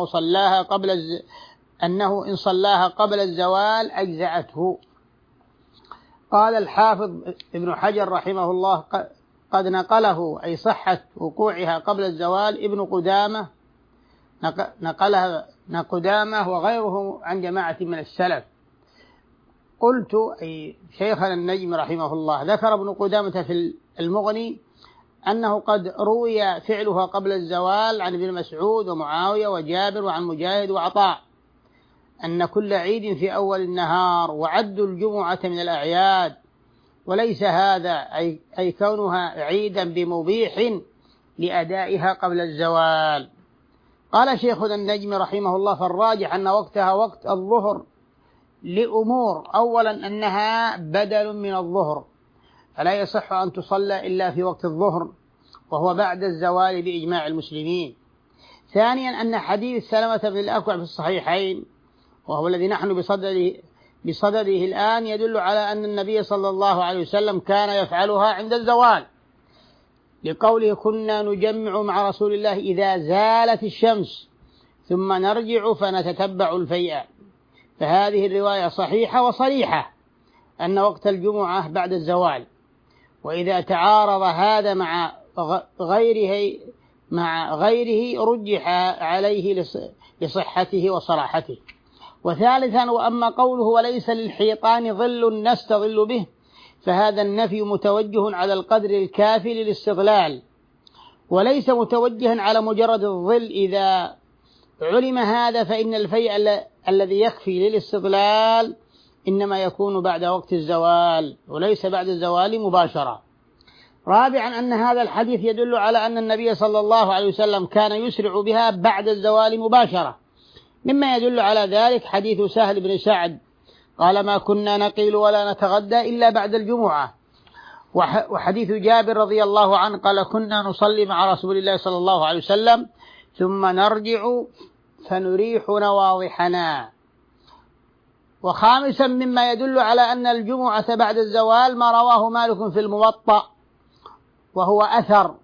أنه إن صلاها قبل الزوال أجزأته. قال الحافظ ابن حجر رحمه الله قد نقله، أي صحة وقوعها قبل الزوال، ابن قدامة نقلها قدامة وغيره عن جماعة من السلف. قلت أي شيخنا النجم رحمه الله ذكر ابن قدامة في المغني أنه قد روي فعلها قبل الزوال عن ابن مسعود ومعاوية وجابر وعن مجاهد وعطاء أن كل عيد في أول النهار، وعدوا الجمعة من الأعياد، وليس هذا أي كونها عيدا بمبيح لأدائها قبل الزوال. قال شيخنا النجم رحمه الله فالراجح أن وقتها وقت الظهر لأمور: أولا أنها بدل من الظهر، فلا يصح أن تصلى إلا في وقت الظهر وهو بعد الزوال بإجماع المسلمين. ثانيا أن حديث سلمة بن الأكوع في الصحيحين، وهو الذي نحن بصدده الآن، يدل على أن النبي صلى الله عليه وسلم كان يفعلها عند الزوال، لقوله: كنا نجمع مع رسول الله إذا زالت الشمس ثم نرجع فنتتبع الفيء. فهذه الرواية صحيحة وصريحة أن وقت الجمعة بعد الزوال، وإذا تعارض هذا مع غيره رجح عليه لصحته وصراحته. وثالثا: وأما قوله وليس للحيطان ظل نستظل به، فهذا النفي متوجه على القدر الكافي للاستظلال، وليس متوجها على مجرد الظل. إذا علم هذا فإن الفيء الذي يكفي للاستظلال إنما يكون بعد وقت الزوال وليس بعد الزوال مباشرة. رابعا أن هذا الحديث يدل على أن النبي صلى الله عليه وسلم كان يسرع بها بعد الزوال مباشرة، مما يدل على ذلك حديث سهل بن سعد قال: ما كنا نقيل ولا نتغدى إلا بعد الجمعة. وحديث جابر رضي الله عنه قال: كنا نصلي مع رسول الله صلى الله عليه وسلم ثم نرجع فنريح نواضحنا. وخامسا مما يدل على أن الجمعة بعد الزوال ما رواه مالك في الموطأ، وهو أثر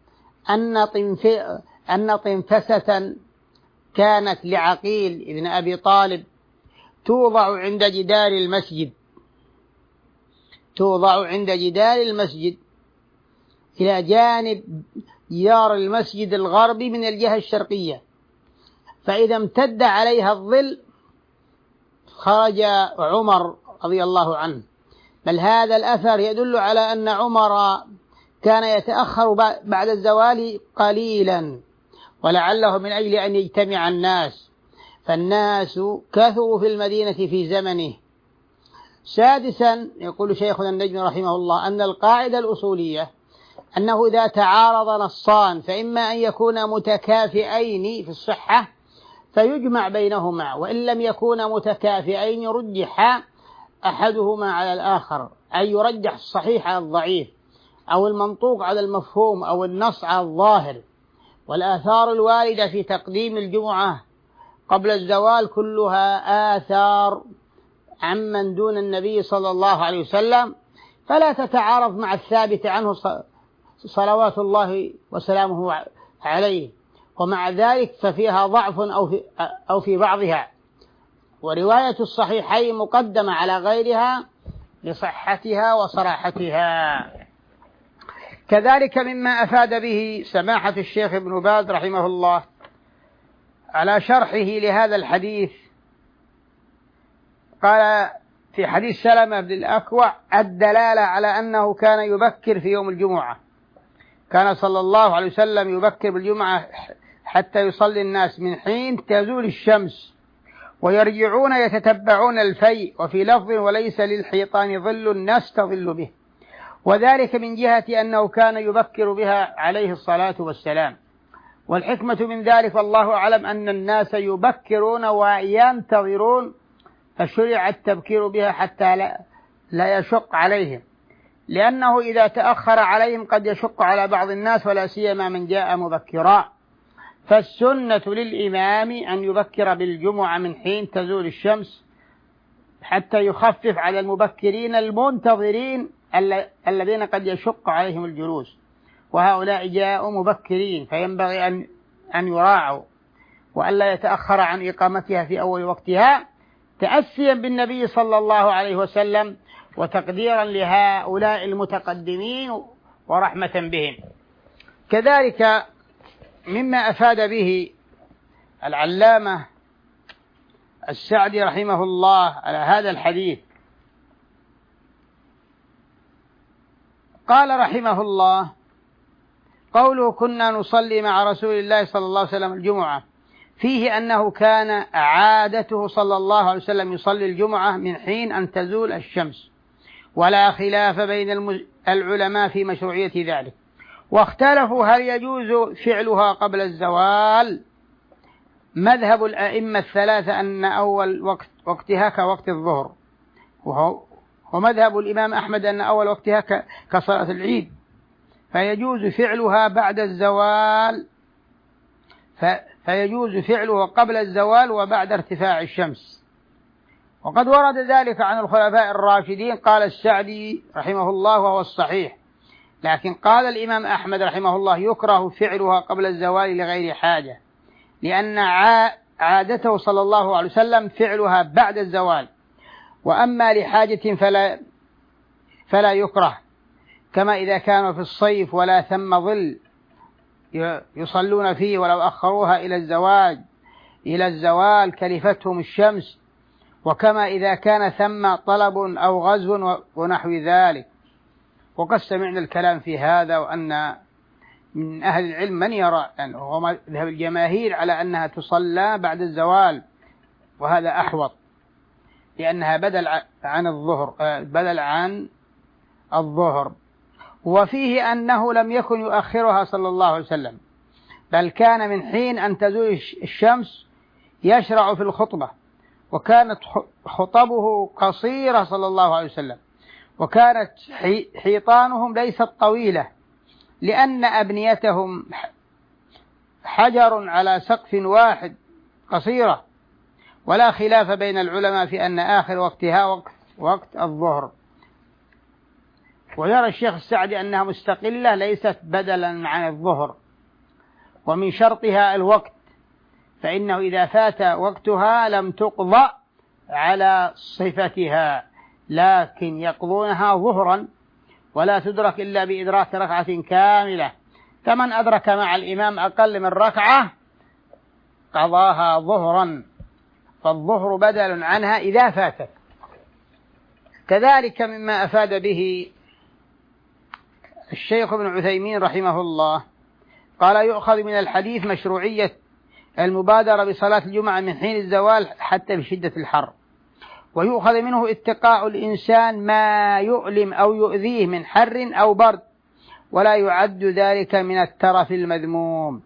أن طنفسة كانت لعقيل ابن أبي طالب توضع عند جدار المسجد إلى جانب جدار المسجد الغربي من الجهة الشرقية، فإذا امتد عليها الظل خرج عمر رضي الله عنه. بل هذا الأثر يدل على أن عمر كان يتأخر بعد الزوال قليلا، ولعله من أجل أن يجتمع الناس، فالناس كثروا في المدينة في زمنه. سادسا يقول شيخنا النجم رحمه الله أن القاعدة الأصولية أنه إذا تعارض نصان فإما أن يكونا متكافئين في الصحة فيجمع بينهما، وإن لم يكونا متكافئين يرجح أحدهما على الآخر، أي يرجح الصحيح على الضعيف، أو المنطوق على المفهوم، أو النص على الظاهر. والآثار الواردة في تقديم الجمعة قبل الزوال كلها آثار عمن دون النبي صلى الله عليه وسلم، فلا تتعارض مع الثابت عنه صلوات الله وسلامه عليه، ومع ذلك ففيها ضعف أو في بعضها، ورواية الصحيحين مقدمة على غيرها لصحتها وصراحتها. كذلك مما أفاد به سماحة الشيخ ابن باز رحمه الله على شرحه لهذا الحديث، قال في حديث سلمة بن الأكوع الدلالة على أنه كان يبكر في يوم الجمعة، كان صلى الله عليه وسلم يبكر بالجمعة حتى يصلي الناس من حين تزول الشمس، ويرجعون يتتبعون الفيء. وفي لفظ وليس للحيطان ظل نستظل به، وذلك من جهة أنه كان يبكر بها عليه الصلاة والسلام. والحكمة من ذلك والله أعلم أن الناس يبكرون وينتظرون فشرع التبكير بها حتى لا يشق عليهم، لأنه إذا تأخر عليهم قد يشق على بعض الناس ولا سيما من جاء مبكرا. فالسنة للإمام أن يبكر بالجمعة من حين تزول الشمس حتى يخفف على المبكرين المنتظرين الذين قد يشق عليهم الجلوس، وهؤلاء جاءوا مبكرين فينبغي أن يراعوا وألا يتأخر عن إقامتها في أول وقتها تأسيا بالنبي صلى الله عليه وسلم وتقديرا لهؤلاء المتقدمين ورحمة بهم. كذلك مما أفاد به العلامة السعدي رحمه الله على هذا الحديث، قال رحمه الله: قوله كنا نصلي مع رسول الله صلى الله عليه وسلم الجمعة، فيه أنه كان عادته صلى الله عليه وسلم يصلي الجمعة من حين أن تزول الشمس، ولا خلاف بين العلماء في مشروعية ذلك، واختلفوا هل يجوز فعلها قبل الزوال. مذهب الأئمة الثلاثة أن أول وقتها كوقت الظهر، ومذهب الإمام أحمد أن أول وقتها كصلاة العيد، فيجوز فعلها بعد الزوال، فيجوز فعلها قبل الزوال وبعد ارتفاع الشمس. وقد ورد ذلك عن الخلفاء الراشدين، قال السعدي رحمه الله وهو الصحيح، لكن قال الإمام أحمد رحمه الله يكره فعلها قبل الزوال لغير حاجة، لأن عادته صلى الله عليه وسلم فعلها بعد الزوال، وأما لحاجة فلا يكره، كما إذا كانوا في الصيف ولا ثم ظل يصلون فيه ولو أخروها إلى الزوال كلفتهم الشمس، وكما إذا كان ثم طلب أو غزو ونحو ذلك. وقد سمعنا الكلام في هذا، وأن من أهل العلم من يرى هو مذهب الجماهير على أنها تصلى بعد الزوال، وهذا أحوط، لأنها بدل عن الظهر. وفيه أنه لم يكن يؤخرها صلى الله عليه وسلم، بل كان من حين أن تزول الشمس يشرع في الخطبة، وكانت خطبه قصيرة صلى الله عليه وسلم، وكانت حيطانهم ليست طويلة، لأن أبنيتهم حجر على سقف واحد قصيرة. ولا خلاف بين العلماء في أن آخر وقتها وقت الظهر. ويرى الشيخ السعدي أنها مستقلة ليست بدلا عن الظهر، ومن شرطها الوقت، فإنه إذا فات وقتها لم تقضى على صفتها، لكن يقضونها ظهرا، ولا تدرك إلا بإدراك ركعة كاملة، فمن أدرك مع الإمام أقل من ركعة قضاها ظهرا، فالظهر بدل عنها إذا فاتت. كذلك مما أفاد به الشيخ ابن عثيمين رحمه الله، قال يؤخذ من الحديث مشروعية المبادرة بصلاة الجمعة من حين الزوال حتى بشدة الحر، ويؤخذ منه اتقاء الإنسان ما يؤلم أو يؤذيه من حر أو برد، ولا يعد ذلك من الترف المذموم.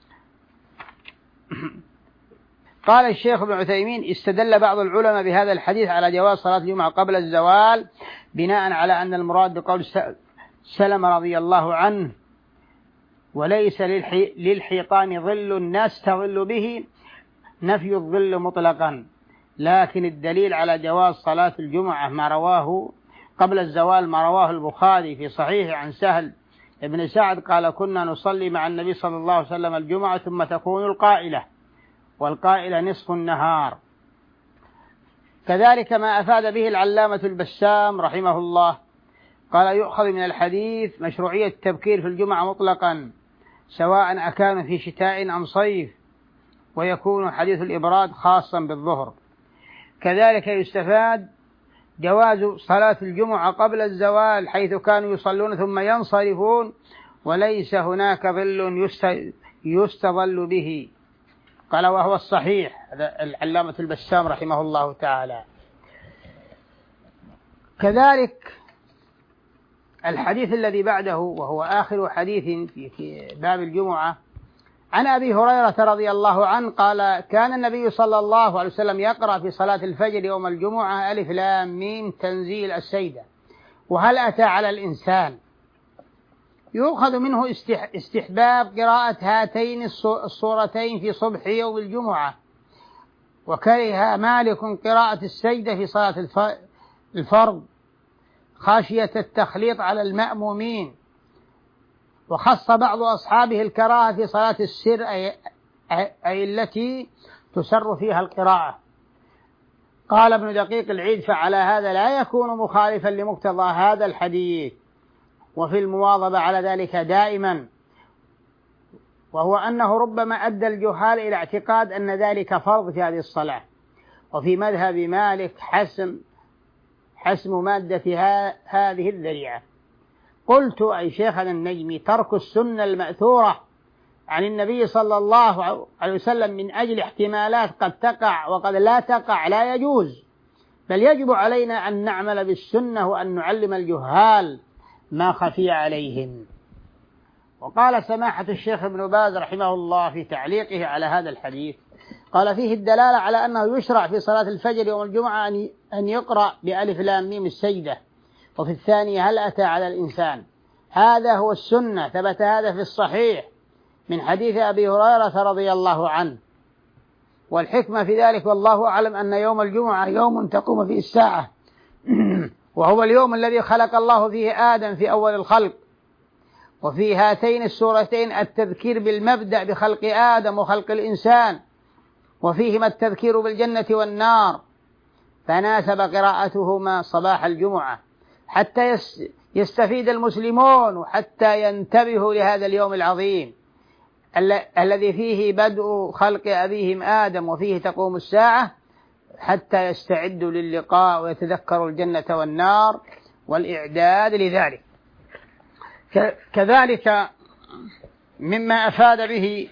قال الشيخ ابن عثيمين: استدل بعض العلماء بهذا الحديث على جواز صلاة الجمعة قبل الزوال، بناء على أن المراد بقول سلمة رضي الله عنه: وليس للحيطان ظل نستظل به، نفي الظل مطلقا، لكن الدليل على جواز صلاة الجمعة ما رواه قبل الزوال، ما رواه البخاري في صحيح عن سهل ابن سعد قال: كنا نصلي مع النبي صلى الله عليه وسلم الجمعة ثم تكون القائلة، والقائلة نصف النهار. كذلك ما أفاد به العلامة البسام رحمه الله، قال يؤخذ من الحديث مشروعية التبكير في الجمعة مطلقا، سواء أكان في شتاء أم صيف، ويكون حديث الإبراد خاصا بالظهر. كذلك يستفاد جواز صلاة الجمعة قبل الزوال، حيث كانوا يصلون ثم ينصرفون وليس هناك ظل يستظل به، قال وهو الصحيح، هذا العلامة البسام رحمه الله تعالى. كذلك الحديث الذي بعده وهو آخر حديث في باب الجمعة عن أبي هريرة رضي الله عنه قال كان النبي صلى الله عليه وسلم يقرأ في صلاة الفجر يوم الجمعة ألف لام ميم تنزيل السيدة وهل أتى على الإنسان. يؤخذ منه استحباب قراءة هاتين الصورتين في صبح يوم الجمعة، وكره مالك قراءة السجدة في صلاة الفرض خاشية التخليط على المأمومين، وخص بعض أصحابه الكراهة في صلاة السر أي التي تسر فيها القراءة. قال ابن دقيق العيد فعلى هذا لا يكون مخالفا لمقتضى هذا الحديث، وفي المواظبة على ذلك دائما، وهو أنه ربما أدى الجهال إلى اعتقاد أن ذلك فرض في هذه الصلاة. وفي مذهب مالك حسم مادة هذه الذريعة. قلت أي شيخنا النجمي ترك السنة المأثورة عن النبي صلى الله عليه وسلم من أجل احتمالات قد تقع وقد لا تقع لا يجوز، بل يجب علينا أن نعمل بالسنة وأن نعلم الجهال ما خفي عليهم. وقال سماحة الشيخ ابن باز رحمه الله في تعليقه على هذا الحديث قال فيه الدلالة على أنه يشرع في صلاة الفجر يوم الجمعة أن يقرأ بألف لام ميم السجدة، وفي الثانية هل أتى على الإنسان. هذا هو السنة، ثبت هذا في الصحيح من حديث أبي هريرة رضي الله عنه. والحكمة في ذلك والله أعلم أن يوم الجمعة يوم تقوم فيه الساعة وهو اليوم الذي خلق الله فيه آدم في أول الخلق، وفي هاتين السورتين التذكير بالمبدأ بخلق آدم وخلق الإنسان، وفيهما التذكير بالجنة والنار، فناسب قراءتهما صباح الجمعة حتى يستفيد المسلمون وحتى ينتبهوا لهذا اليوم العظيم الذي فيه بدء خلق أبيهم آدم وفيه تقوم الساعة، حتى يستعدوا للقاء ويتذكروا الجنة والنار والإعداد لذلك. كذلك مما أفاد به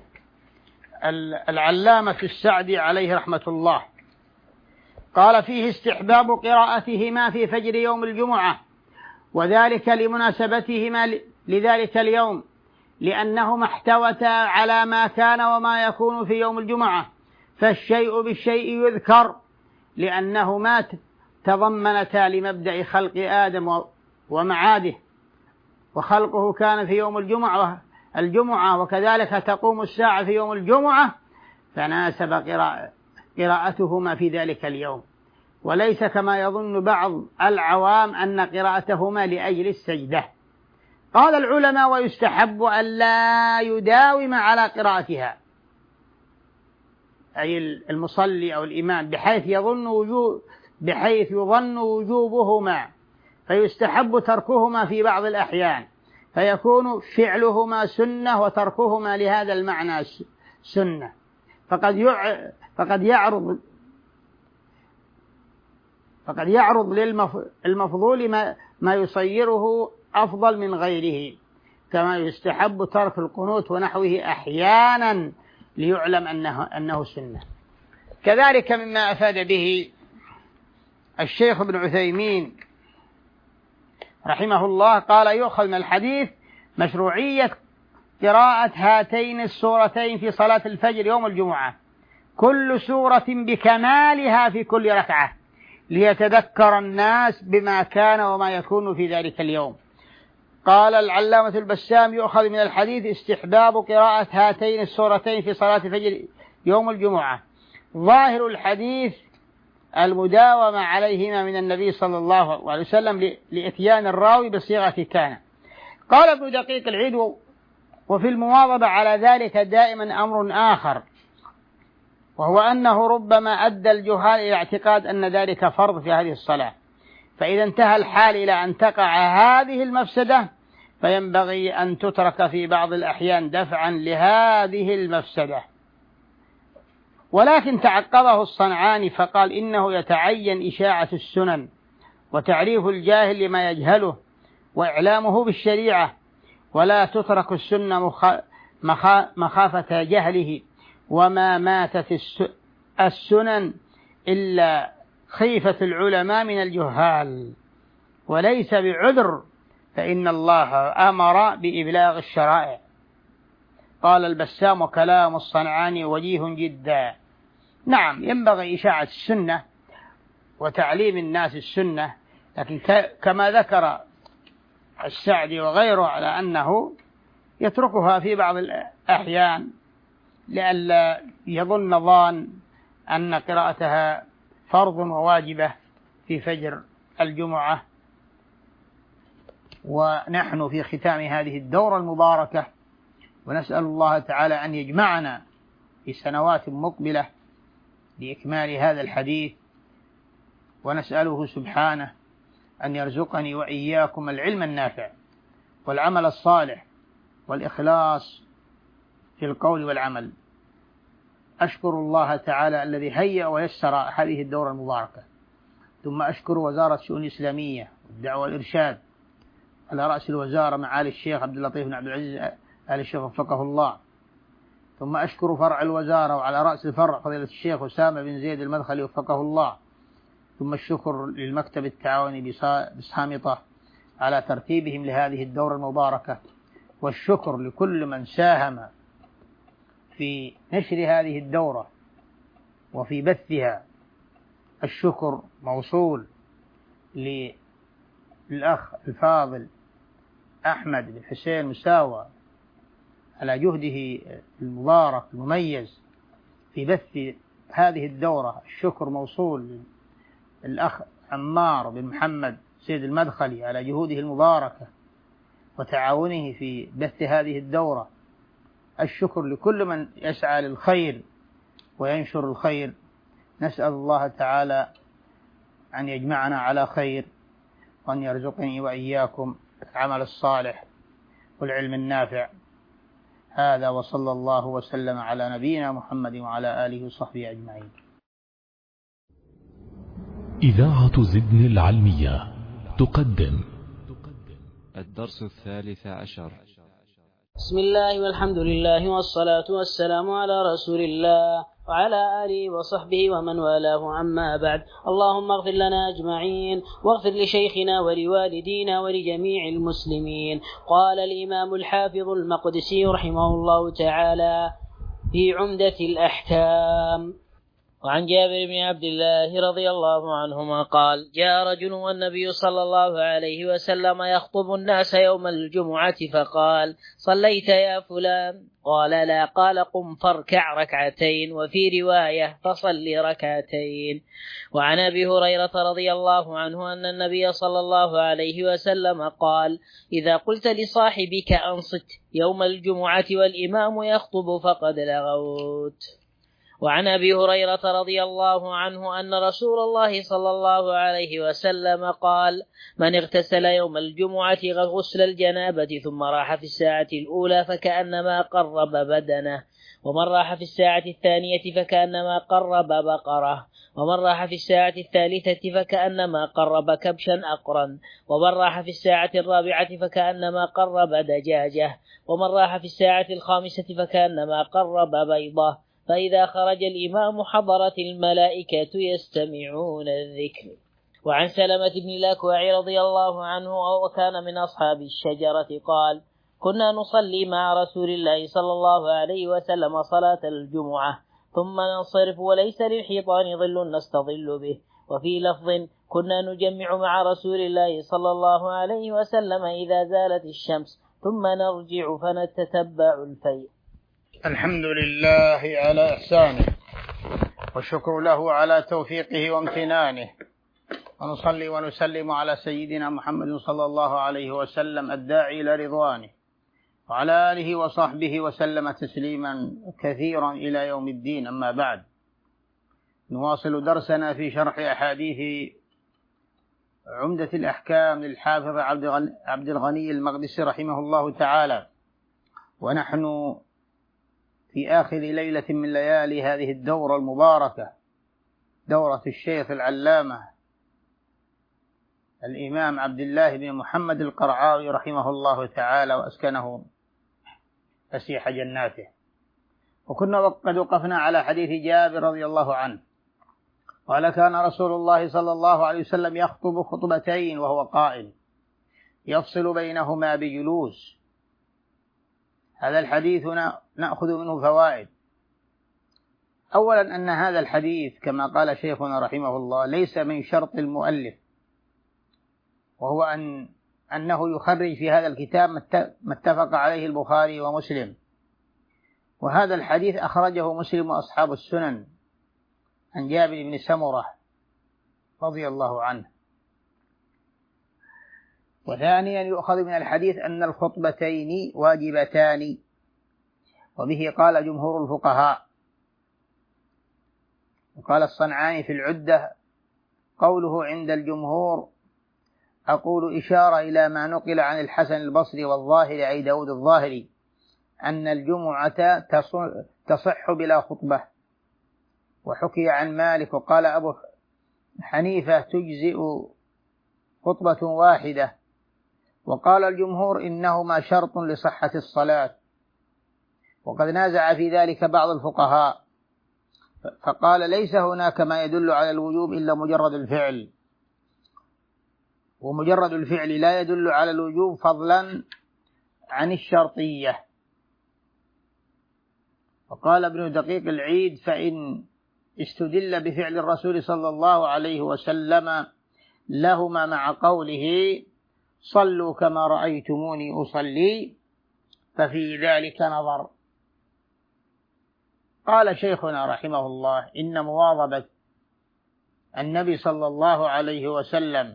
العلامة السعدي عليه رحمة الله قال فيه استحباب قراءتهما في فجر يوم الجمعة، وذلك لمناسبتهما لذلك اليوم، لأنهما احتوتا على ما كان وما يكون في يوم الجمعة، فالشيء بالشيء يذكر، لأنهما تضمنتا لمبدأ خلق آدم ومعاده، وخلقه كان في يوم الجمعة وكذلك تقوم الساعة في يوم الجمعة، فناسب قراءتهما في ذلك اليوم، وليس كما يظن بعض العوام أن قراءتهما لأجل السجدة. قال العلماء ويستحب أن لا يداوم على قراءتها، أي المصلي أو الإمام، بحيث يظن وجوبهما، فيستحب تركهما في بعض الأحيان، فيكون فعلهما سنة وتركهما لهذا المعنى سنة، فقد يعرض للمفضول ما يصيره أفضل من غيره، كما يستحب ترك القنوت ونحوه أحيانا ليعلم أنه سنة. كذلك مما أفاد به الشيخ ابن عثيمين رحمه الله قال يؤخذ من الحديث مشروعية قراءة هاتين السورتين في صلاة الفجر يوم الجمعة، كل سورة بكمالها في كل ركعة، ليتذكر الناس بما كان وما يكون في ذلك اليوم. قال العلامة البسام يؤخذ من الحديث استحباب قراءة هاتين السورتين في صلاة الفجر يوم الجمعة، ظاهر الحديث المداومة عليهما من النبي صلى الله عليه وسلم لإتيان الراوي بصيغة كان. قال ابن دقيق العيد وفي المواظبة على ذلك دائما أمر آخر، وهو أنه ربما أدى الجهال إلى اعتقاد أن ذلك فرض في هذه الصلاة، فإذا انتهى الحال إلى أن تقع هذه المفسدة فينبغي أن تترك في بعض الأحيان دفعا لهذه المفسدة. ولكن تعقبه الصنعاني فقال إنه يتعين إشاعة السنن وتعريف الجاهل لما يجهله وإعلامه بالشريعة، ولا تترك السنة مخافة جهله، وما ماتت السنن إلا خيفة العلماء من الجهال، وليس بعذر، فإن الله أمر بإبلاغ الشرائع. قال البسام: وكلام الصنعاني وجيه جدا. نعم، ينبغي إشاعة السنة وتعليم الناس السنة، لكن كما ذكر السعدي وغيره على أنه يتركها في بعض الأحيان لئلا يظن ظان أن قراءتها فرض وواجبة في فجر الجمعة. ونحن في ختام هذه الدورة المباركة، ونسأل الله تعالى أن يجمعنا في سنوات مقبلة لإكمال هذا الحديث، ونسأله سبحانه أن يرزقني وإياكم العلم النافع والعمل الصالح والإخلاص في القول والعمل. أشكر الله تعالى الذي هيأ ويسر هذه الدورة المباركة، ثم أشكر وزارة الشؤون الإسلامية والدعوة والإرشاد على رأس الوزارة معالي الشيخ عبد اللطيف بن عبد العزيز آل الشيخ وفقه الله، ثم أشكر فرع الوزارة وعلى رأس الفرع فضيلة الشيخ أسامة بن زيد المدخلي وفقه الله، ثم الشكر للمكتب التعاوني بصامطة على ترتيبهم لهذه الدورة المباركة، والشكر لكل من ساهم في نشر هذه الدورة وفي بثها. الشكر موصول للأخ الفاضل أحمد بن حسين مساوى على جهده المبارك المميز في بث هذه الدورة. الشكر موصول للأخ عمار بن محمد سيد المدخلي على جهوده المباركة وتعاونه في بث هذه الدورة. الشكر لكل من يسعى للخير وينشر الخير. نسأل الله تعالى أن يجمعنا على خير، وأن يرزقني وإياكم العمل الصالح والعلم النافع. هذا، وصلى الله وسلم على نبينا محمد وعلى آله وصحبه أجمعين. إذاعة زدن العلمية تقدم الدرس 13. بسم الله والحمد لله والصلاة والسلام على رسول الله وعلى آله وصحبه ومن والاه، عما بعد. اللهم اغفر لنا أجمعين، واغفر لشيخنا ولوالدينا ولجميع المسلمين. قال الإمام الحافظ المقدسي رحمه الله تعالى في عمدة الأحكام: وعن جابر بن عبد الله رضي الله عنهما قال: جاء رجل والنبي صلى الله عليه وسلم يخطب الناس يوم الجمعة فقال: صليت يا فلان؟ قال: لا. قال: قم فاركع ركعتين، وفي رواية: فصل ركعتين. وعن أبي هريرة رضي الله عنه أن النبي صلى الله عليه وسلم قال: إذا قلت لصاحبك أنصت يوم الجمعة والإمام يخطب فقد لغوت. وعن أبي هريرة رضي الله عنه أن رسول الله صلى الله عليه وسلم قال: من اغتسل يوم الجمعة غسل الجنابة ثم راح في الساعة الأولى فكأنما قرب بدنه، ومن راح في الساعة الثانية فكأنما قرب بقرة، ومن راح في الساعة الثالثة فكأنما قرب كبشا أقرا، ومن راح في الساعة الرابعة فكأنما قرب دجاجة، ومن راح في الساعة الخامسة فكأنما قرب بيضة. فإذا خرج الإمام حضرت الملائكة يستمعون الذكر. وعن سلمة بن الأكوع رضي الله عنه وكان من أصحاب الشجرة قال: كنا نصلي مع رسول الله صلى الله عليه وسلم صلاة الجمعة ثم ننصرف وليس للحيطان ظل نستظل به. وفي لفظ: كنا نجمع مع رسول الله صلى الله عليه وسلم إذا زالت الشمس ثم نرجع فنتتبع الفيء. الحمد لله على إحسانه، والشكر له على توفيقه وامتنانه، ونصلي ونسلم على سيدنا محمد صلى الله عليه وسلم الداعي إلى رضوانه، وعلى آله وصحبه وسلم تسليما كثيرا إلى يوم الدين. أما بعد، نواصل درسنا في شرح أحاديث عمدة الأحكام للحافظ عبد الغني المقدسي رحمه الله تعالى، ونحن في آخر ليلة من ليالي هذه الدورة المباركة، دورة الشيخ العلامة الإمام عبد الله بن محمد القرعاوي رحمه الله تعالى وأسكنه فسيح جناته. وكنا قد وقفنا على حديث جابر رضي الله عنه قال: كان رسول الله صلى الله عليه وسلم يخطب خطبتين وهو قائم يفصل بينهما بجلوس. هذا الحديث نأخذ منه فوائد. أولا أن هذا الحديث كما قال شيخنا رحمه الله ليس من شرط المؤلف، وهو أنه يخرج في هذا الكتاب ما اتفق عليه البخاري ومسلم، وهذا الحديث أخرجه مسلم وأصحاب السنن عن جابر بن سمرة رضي الله عنه. وثانيا يؤخذ من الحديث أن الخطبتين واجبتان، وبه قال جمهور الفقهاء. وقال الصنعاني في العدة: قوله عند الجمهور أقول إشارة إلى ما نقل عن الحسن البصري والظاهري أي داود الظاهري أن الجمعة تصح بلا خطبة. وحكي عن مالك وقال أبو حنيفة تجزئ خطبة واحدة. وقال الجمهور إنهما شرط لصحة الصلاة، وقد نازع في ذلك بعض الفقهاء فقال ليس هناك ما يدل على الوجوب إلا مجرد الفعل، ومجرد الفعل لا يدل على الوجوب فضلا عن الشرطية. وقال ابن دقيق العيد: فإن استدل بفعل الرسول صلى الله عليه وسلم لهما مع قوله صلوا كما رأيتموني أصلي ففي ذلك نظر. قال شيخنا رحمه الله: إن مواظبة النبي صلى الله عليه وسلم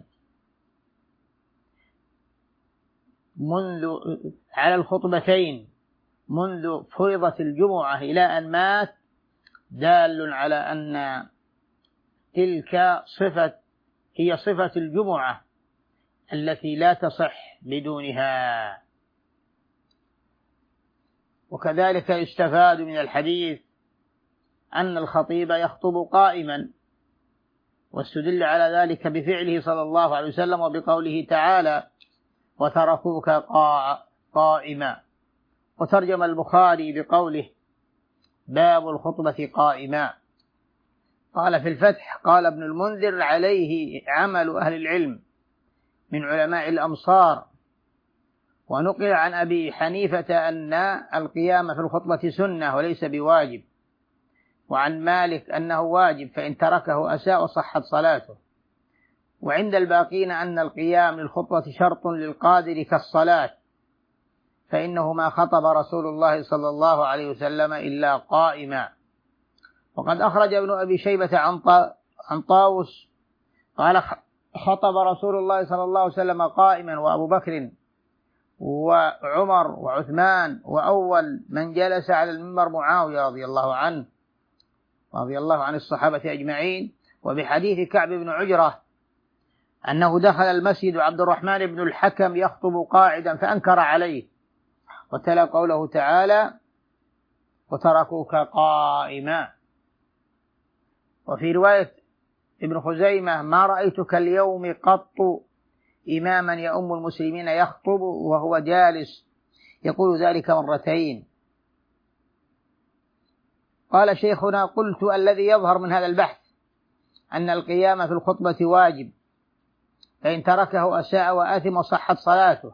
على الخطبتين منذ فرضت الجمعة إلى أن مات دال على أن تلك هي صفة الجمعة التي لا تصح بدونها. وكذلك يستفاد من الحديث أن الخطيب يخطب قائما، واستدل على ذلك بفعله صلى الله عليه وسلم وبقوله تعالى: وتركوك قائما. وترجم البخاري بقوله: باب الخطبة قائما. قال في الفتح: قال ابن المنذر: عليه عمل أهل العلم من علماء الأمصار. ونقل عن أبي حنيفة أن القيام في الخطبة سنة وليس بواجب، وعن مالك أنه واجب فإن تركه أساء وصحت صلاته. وعند الباقين أن القيام للخطبة شرط للقادر كالصلاة، فإنه ما خطب رسول الله صلى الله عليه وسلم إلا قائما. وقد أخرج ابن أبي شيبة عن طاووس قال: خطب رسول الله صلى الله عليه وسلم قائما، وأبو بكر وعمر وعثمان، وأول من جلس على المنبر معاوية رضي الله عنه رضي الله عن الصحابة أجمعين. وبحديث كعب بن عجرة أنه دخل المسجد عبد الرحمن بن الحكم يخطب قاعدا فأنكر عليه، وتلا قوله تعالى: وتركوك قائما. وفي رواية ابن خزيمة: ما رأيتك اليوم قط إماما يؤم المسلمين يخطب وهو جالس يقول ذلك مرتين. قال شيخنا: قلت: الذي يظهر من هذا البحث أن القيام في الخطبة واجب، فإن تركه أساء وآثم وصحت صلاته،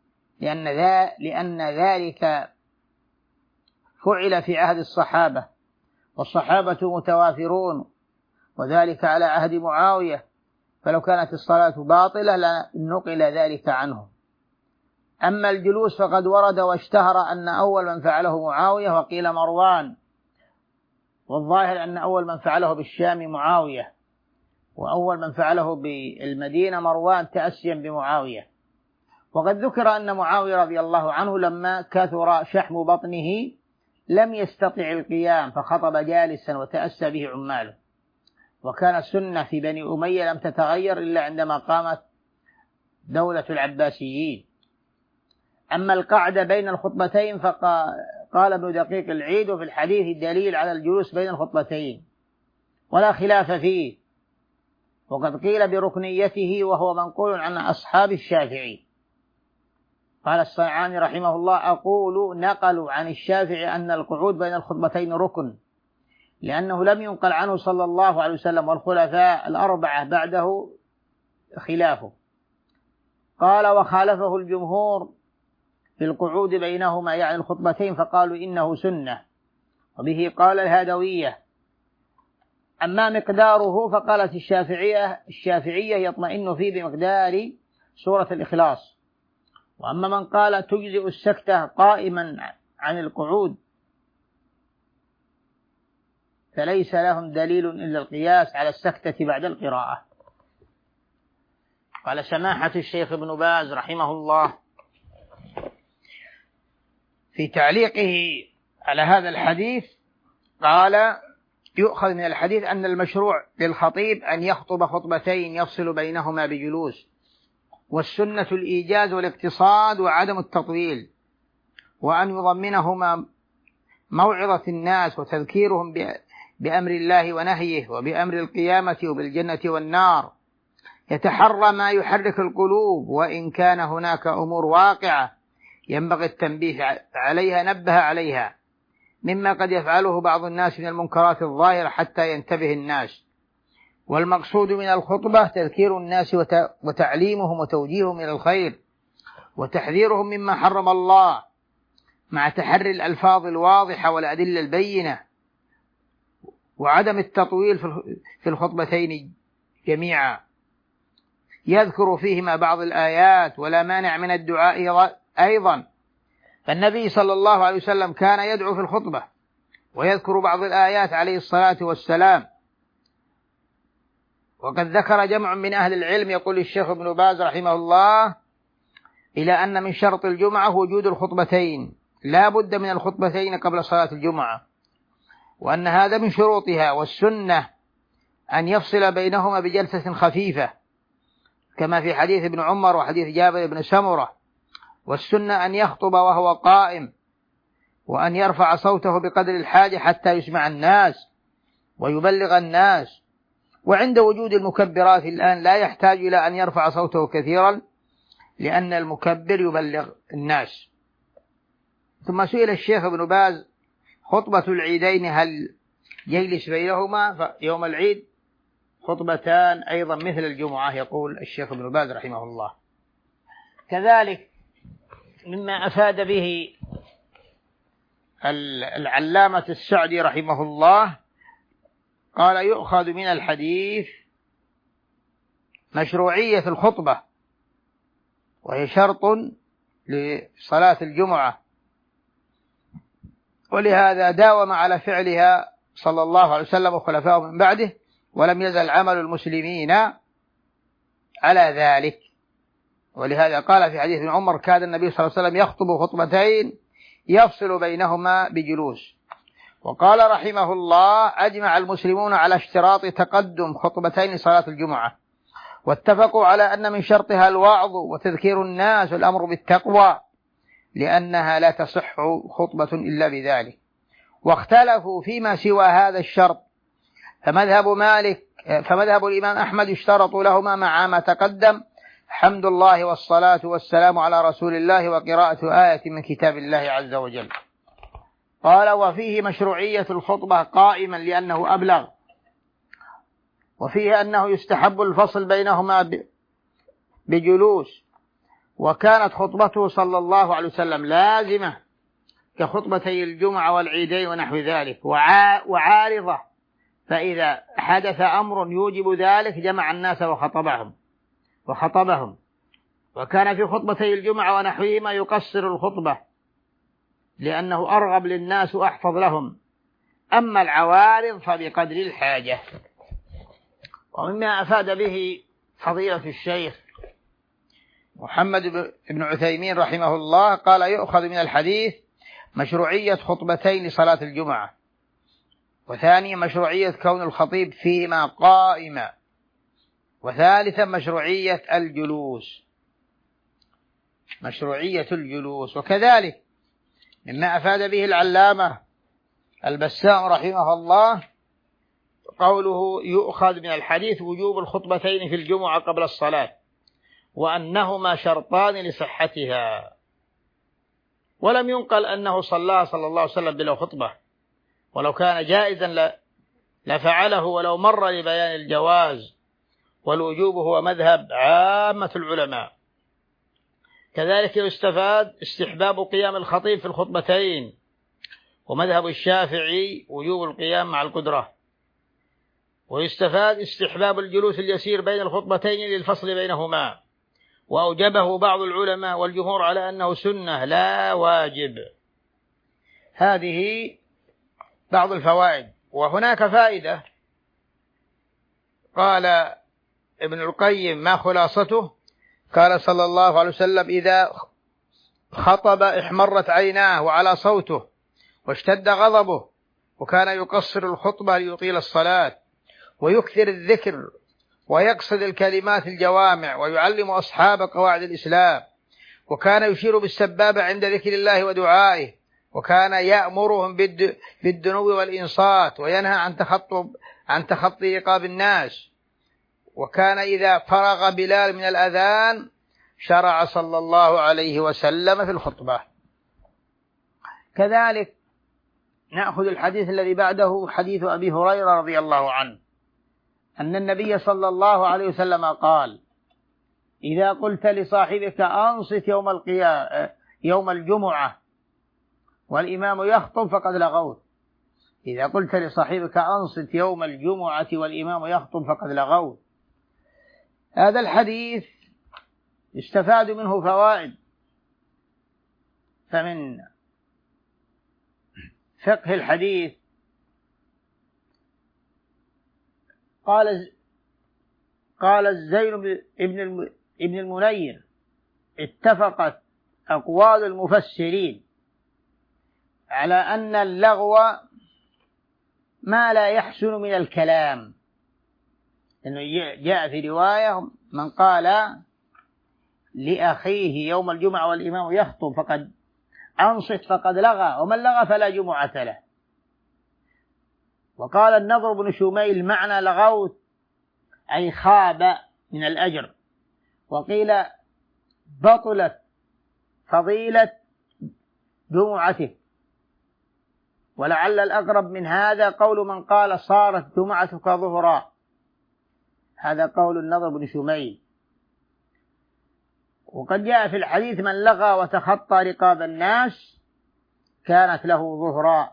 لأن ذلك فعل في عهد الصحابة، والصحابة متوافرون، وذلك على عهد معاوية، فلو كانت الصلاة باطلة لنقل ذلك عنه. أما الجلوس فقد ورد واشتهر أن أول من فعله معاوية، وقيل مروان، والظاهر أن أول من فعله بالشام معاوية، وأول من فعله بالمدينة مروان تأسيا بمعاوية. وقد ذكر أن معاوية رضي الله عنه لما كثر شحم بطنه لم يستطع القيام فخطب جالسا وتأسى به عماله. وكان السنة في بني أمية لم تتغير إلا عندما قامت دولة العباسيين. أما القعدة بين الخطبتين فقال ابن دقيق العيد: وفي الحديث الدليل على الجلوس بين الخطبتين ولا خلاف فيه، وقد قيل بركنيته وهو منقول عن أصحاب الشافعي. قال الصنعاني رحمه الله: أقول نقلوا عن الشافعي أن القعود بين الخطبتين ركن، لأنه لم ينقل عنه صلى الله عليه وسلم والخلفاء الأربعة بعده خلافه. قال: وخالفه الجمهور بالقعود بينهما يعني الخطبتين فقالوا إنه سنة، وبه قال الهادوية. أما مقداره فقالت الشافعية يطمئن فيه بمقدار سورة الإخلاص. وأما من قال تجزئ السكتة قائما عن القعود فليس لهم دليل إلا القياس على السكتة بعد القراءة. قال سماحة الشيخ ابن باز رحمه الله في تعليقه على هذا الحديث قال يؤخذ من الحديث أن المشروع للخطيب أن يخطب خطبتين يفصل بينهما بجلوس، والسنة الإيجاز والاقتصاد وعدم التطويل، وأن يضمنهما موعظة الناس وتذكيرهم بأمر الله ونهيه وبأمر القيامة وبالجنة والنار، يتحرى ما يحرك القلوب، وإن كان هناك أمور واقعة ينبغي التنبيه عليها نبه عليها مما قد يفعله بعض الناس من المنكرات الظاهرة حتى ينتبه الناس. والمقصود من الخطبة تذكير الناس وتعليمهم وتوجيههم إلى الخير وتحذيرهم مما حرم الله، مع تحري الألفاظ الواضحة والأدلة البينة، وعدم التطويل في الخطبتين جميعا، يذكر فيهما بعض الآيات، ولا مانع من الدعاء أيضا، فالنبي صلى الله عليه وسلم كان يدعو في الخطبة ويذكر بعض الآيات عليه الصلاة والسلام. وقد ذكر جمع من أهل العلم يقول الشيخ ابن باز رحمه الله إلى أن من شرط الجمعة وجود الخطبتين، لا بد من الخطبتين قبل صلاة الجمعة، وأن هذا من شروطها، والسنة أن يفصل بينهما بجلسة خفيفة كما في حديث ابن عمر وحديث جابر بن سمرة، والسنة أن يخطب وهو قائم، وأن يرفع صوته بقدر الحاجة حتى يسمع الناس ويبلغ الناس، وعند وجود المكبرات الآن لا يحتاج إلى أن يرفع صوته كثيرا لأن المكبر يبلغ الناس. ثم سئل الشيخ ابن باز خطبة العيدين هل يجلس بينهما؟ يوم العيد خطبتان أيضا مثل الجمعة، يقول الشيخ ابن باز رحمه الله. كذلك مما أفاد به العلامة السعدي رحمه الله قال يؤخذ من الحديث مشروعية الخطبة، وهي شرط لصلاة الجمعة، ولهذا داوم على فعلها صلى الله عليه وسلم وخلفائه من بعده، ولم يزل عمل المسلمين على ذلك. ولهذا قال في حديث ابن عمر كان النبي صلى الله عليه وسلم يخطب خطبتين يفصل بينهما بجلوس. وقال رحمه الله أجمع المسلمون على اشتراط تقدم خطبتين صلاة الجمعة، واتفقوا على أن من شرطها الوعظ وتذكير الناس والأمر بالتقوى، لأنها لا تصح خطبة إلا بذلك. واختلفوا فيما سوى هذا الشرط، فمذهب الإمام أحمد يشترط لهما مع ما تقدم حمد الله والصلاة والسلام على رسول الله وقراءة آية من كتاب الله عز وجل. قال وفيه مشروعية الخطبة قائما لأنه أبلغ، وفيه أنه يستحب الفصل بينهما بجلوس، وكانت خطبته صلى الله عليه وسلم لازمة كخطبتي الجمعة والعيدين ونحو ذلك، وعارضة، فإذا حدث أمر يوجب ذلك جمع الناس وخطبهم. وكان في خطبتي الجمعة ونحوهما يقصر الخطبة لأنه أرغب للناس وأحفظ لهم، أما العوارض فبقدر الحاجة. ومما أفاد به فضيلة الشيخ محمد بن عثيمين رحمه الله قال يؤخذ من الحديث مشروعية خطبتين لصلاة الجمعة، وثانيا مشروعية كون الخطيب فيهما قائما، وثالثا مشروعية الجلوس. وكذلك مما أفاد به العلامة البسام رحمه الله قوله يؤخذ من الحديث وجوب الخطبتين في الجمعة قبل الصلاة، وأنهما شرطان لصحتها، ولم ينقل أنه صلى الله عليه وسلم بلا خطبة، ولو كان جائزا لفعله ولو مر لبيان الجواز، والوجوب هو مذهب عامة العلماء. كذلك يستفاد استحباب قيام الخطيب في الخطبتين، ومذهب الشافعي وجوب القيام مع القدرة. ويستفاد استحباب الجلوس اليسير بين الخطبتين للفصل بينهما، وأوجبه بعض العلماء والجمهور على أنه سنة لا واجب. هذه بعض الفوائد. وهناك فائدة قال ابن القيم ما خلاصته؟ قال صلى الله عليه وسلم: إذا خطب احمرت عيناه وعلى صوته واشتد غضبه، وكان يقصر الخطبة ليطيل الصلاة ويكثر الذكر ويقصد الكلمات الجوامع ويعلم أصحاب قواعد الإسلام، وكان يشير بالسبابة عند ذكر الله ودعائه، وكان يأمرهم بالدنو والإنصات وينهى عن تخطي رقاب الناس، وكان إذا فرغ بلال من الأذان شرع صلى الله عليه وسلم في الخطبة. كذلك نأخذ الحديث الذي بعده، حديث أبي هريرة رضي الله عنه أن النبي صلى الله عليه وسلم قال: إذا قلت لصاحبك أنصت يوم الجمعة والإمام يخطب فقد لغوت. إذا قلت لصاحبك أنصت يوم الجمعة والإمام يخطب فقد لغوت. هذا الحديث يستفاد منه فوائد. فمن فقه الحديث قال الزين ابن المنير: اتفقت أقوال المفسرين على أن اللغو ما لا يحسن من الكلام، إنه جاء في رواية من قال لأخيه يوم الجمعة والإمام يخطب فقد أنصت فقد لغى، ومن لغى فلا جمعة له. وقال النضر بن شميل: معنى لغوت أي خاب من الأجر. وقيل بطلت فضيلة جمعته. ولعل الأقرب من هذا قول من قال صارت جمعتك ظهرا، هذا قول النضر بن شميل. وقد جاء في الحديث: من لغى وتخطى رقاب الناس كانت له ظهرا.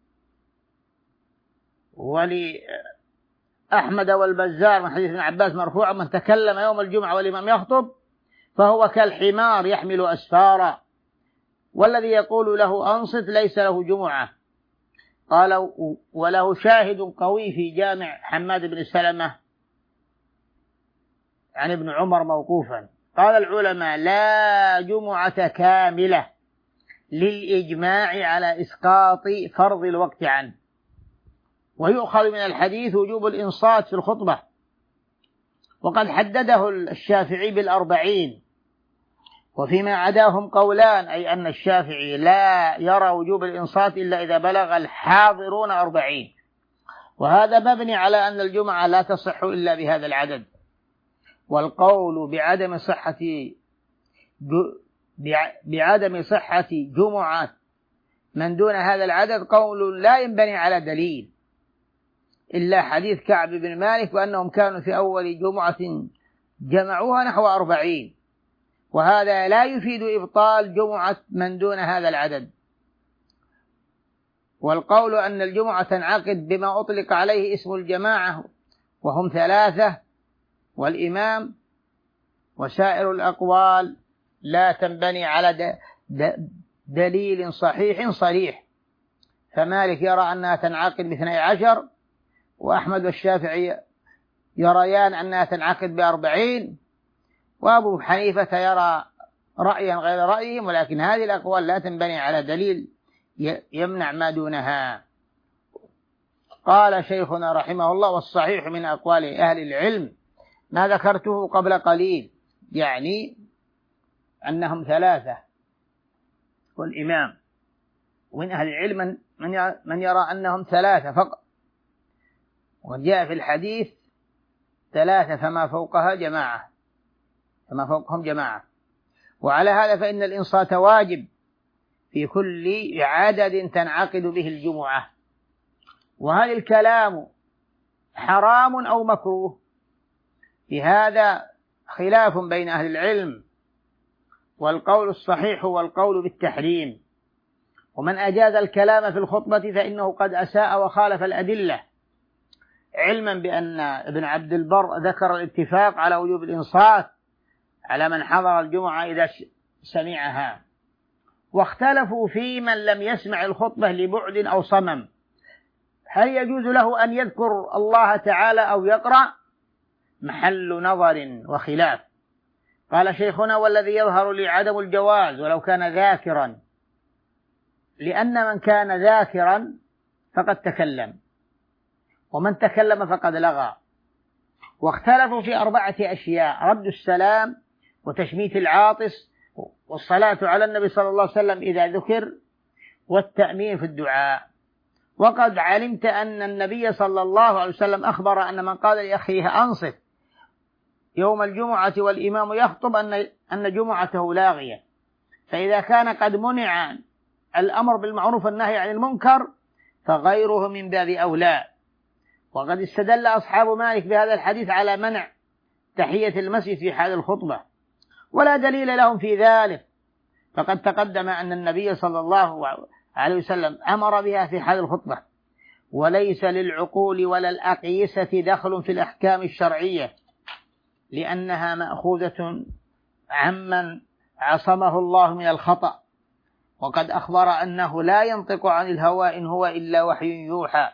ولأحمد والبزار من حديث ابن عباس مرفوعا: من تكلم يوم الجمعة والإمام يخطب فهو كالحمار يحمل أسفارا، والذي يقول له أنصت ليس له جمعة. قال: وله شاهد قوي في جامع حماد بن سلمة عن ابن عمر موقوفا. قال العلماء: لا جمعة كاملة للإجماع على إسقاط فرض الوقت عنه. ويؤخذ من الحديث وجوب الإنصات في الخطبة، وقد حدده الشافعي بال40، وفيما عداهم قولان، أي أن الشافعي لا يرى وجوب الإنصات إلا إذا بلغ الحاضرون 40، وهذا مبني على أن الجمعة لا تصح إلا بهذا العدد. والقول بعدم صحة جمعة من دون هذا العدد قول لا ينبني على دليل، إلا حديث كعب بن مالك وأنهم كانوا في أول جمعة جمعوها نحو 40، وهذا لا يفيد إبطال جمعة من دون هذا العدد. والقول أن الجمعة تنعقد بما أطلق عليه اسم الجماعة وهم 3 والإمام، وسائر الأقوال لا تنبني على دليل صحيح صريح. فمالك يرى أنها تنعقد ب12، وأحمد والشافعي يريان أنها تنعقد ب40، وأبو حنيفة يرى رأيا غير رأيهم، ولكن هذه الأقوال لا تنبني على دليل يمنع ما دونها. قال شيخنا رحمه الله: والصحيح من أقوال أهل العلم ما ذكرته قبل قليل، يعني أنهم 3 والإمام. ومن أهل العلم من يرى أنهم 3 فقط، وجاء في الحديث 3 فما فوقها جماعة، فما فوقهم جماعة. وعلى هذا فإن الإنصات واجب في كل عدد تنعقد به الجمعة. وهل الكلام حرام أو مكروه؟ في هذا خلاف بين أهل العلم، والقول الصحيح هو القول بالتحريم. ومن أجاز الكلام في الخطبة فإنه قد أساء وخالف الأدلة، علما بأن ابن عبد البر ذكر الاتفاق على وجوب الإنصات على من حضر الجمعة إذا سمعها، واختلفوا في من لم يسمع الخطبة لبعد أو صمم، هل يجوز له أن يذكر الله تعالى أو يقرأ؟ محل نظر وخلاف. قال شيخنا: والذي يظهر لي عدم الجواز ولو كان ذاكرا، لأن من كان ذاكرا فقد تكلم، ومن تكلم فقد لغى. واختلفوا في 4 أشياء: رد السلام، وتشميت العاطس، والصلاة على النبي صلى الله عليه وسلم إذا ذكر، والتأمين في الدعاء. وقد علمت أن النبي صلى الله عليه وسلم أخبر أن من قال لأخيه أنصت يوم الجمعة والإمام يخطب أن جمعته لاغية، فإذا كان قد منع الأمر بالمعروف والنهي عن المنكر فغيره من باب أولى. وقد استدل أصحاب مالك بهذا الحديث على منع تحية المسجد في حال الخطبة، ولا دليل لهم في ذلك، فقد تقدم أن النبي صلى الله عليه وسلم أمر بها في حال الخطبة. وليس للعقول ولا الأقيسة دخل في الأحكام الشرعية، لأنها مأخوذة عمن عصمه الله من الخطأ، وقد أخبر أنه لا ينطق عن الهوى إن هو إلا وحي يوحى.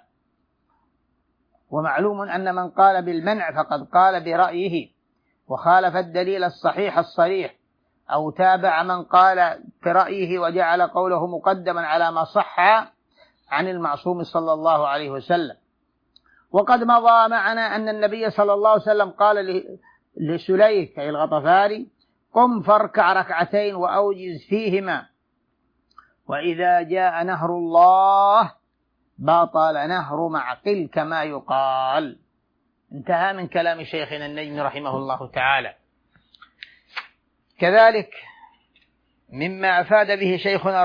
ومعلوم أن من قال بالمنع فقد قال برأيه وخالف الدليل الصحيح الصريح، أو تابع من قال برأيه وجعل قوله مقدما على ما صح عن المعصوم صلى الله عليه وسلم. وقد مضى معنا أن النبي صلى الله عليه وسلم قال لسليك أي الغطفاري: قم فاركع 2 ركعتين وأوجز فيهما، وإذا جاء نهر الله بطل نهر معقل كما يقال. انتهى من كلام شيخنا النجم رحمه الله تعالى. كذلك مما أفاد به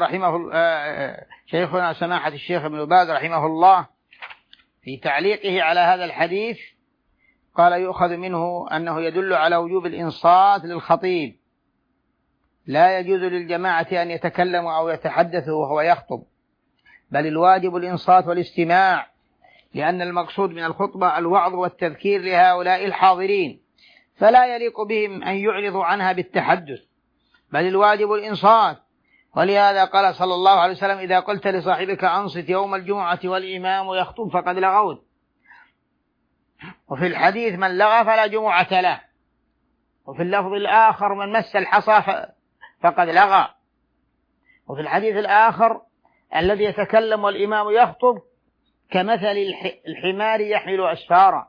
شيخنا سماحة الشيخ ابن باز رحمه الله في تعليقه على هذا الحديث، قال: يؤخذ منه أنه يدل على وجوب الإنصات للخطيب، لا يجوز للجماعة أن يتكلموا أو يتحدثوا وهو يخطب، بل الواجب الإنصات والاستماع، لأن المقصود من الخطبة الوعظ والتذكير لهؤلاء الحاضرين، فلا يليق بهم أن يعرضوا عنها بالتحدث، بل الواجب الإنصات. ولهذا قال صلى الله عليه وسلم: إذا قلت لصاحبك أنصت يوم الجمعة والإمام يخطب فقد لغوت. وفي الحديث: من لغى فلا جمعة له. وفي اللفظ الآخر: من مس الحصى فقد لغى. وفي الحديث الآخر: الذي يتكلم والإمام يخطب كمثل الحمار يحمل أسفارا.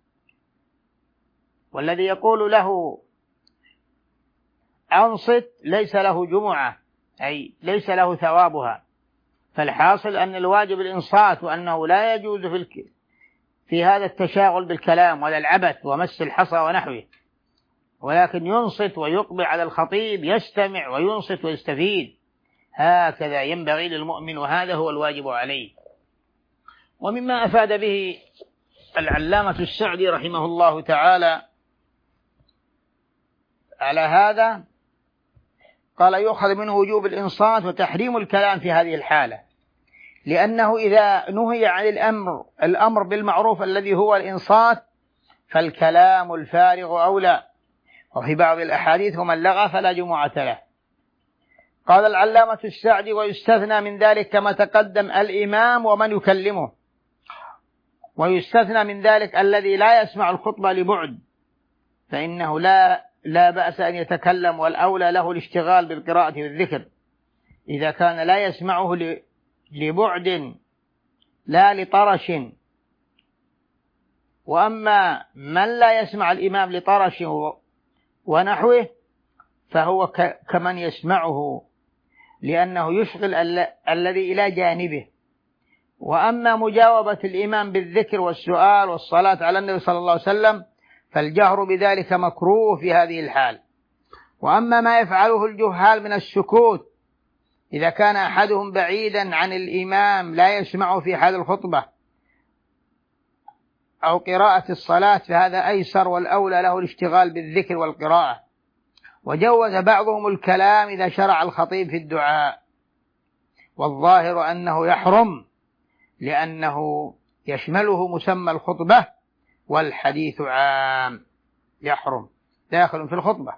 والذي يقول له أنصت ليس له جمعة، أي ليس له ثوابها. فالحاصل أن الواجب الإنصات، وأنه لا يجوز في هذا التشاغل بالكلام ولا العبث ومس الحصى ونحوه، ولكن ينصت ويقبل على الخطيب، يستمع وينصت ويستفيد. هكذا ينبغي للمؤمن، وهذا هو الواجب عليه. ومما أفاد به العلامة السعدي رحمه الله تعالى على هذا، قال: يؤخذ منه وجوب الإنصات وتحريم الكلام في هذه الحالة، لأنه إذا نهي عن الأمر بالمعروف الذي هو الإنصات فالكلام الفارغ أولى. وفي بعض الأحاديث: ومن لغى فلا جمعة له. قال العلامة السعدي: ويستثنى من ذلك كما تقدم الإمام ومن يكلمه، ويستثنى من ذلك الذي لا يسمع الخطبة لبعد، فإنه لا بأس أن يتكلم، والأولى له الاشتغال بالقراءة والذكر إذا كان لا يسمعه لبعد لا لطرش. وأما من لا يسمع الإمام لطرش ونحوه فهو كمن يسمعه، لأنه يشغل الذي إلى جانبه. وأما مجاوبة الإمام بالذكر والسؤال والصلاة على النبي صلى الله عليه وسلم فالجهر بذلك مكروه في هذه الحال. وأما ما يفعله الجهال من السكوت إذا كان أحدهم بعيدا عن الإمام لا يسمعه في حال الخطبة أو قراءة الصلاة فهذا أيسر، والأولى له الاشتغال بالذكر والقراءة. وجوز بعضهم الكلام إذا شرع الخطيب في الدعاء، والظاهر أنه يحرم لأنه يشمله مسمى الخطبة، والحديث عام، يحرم داخل في الخطبة.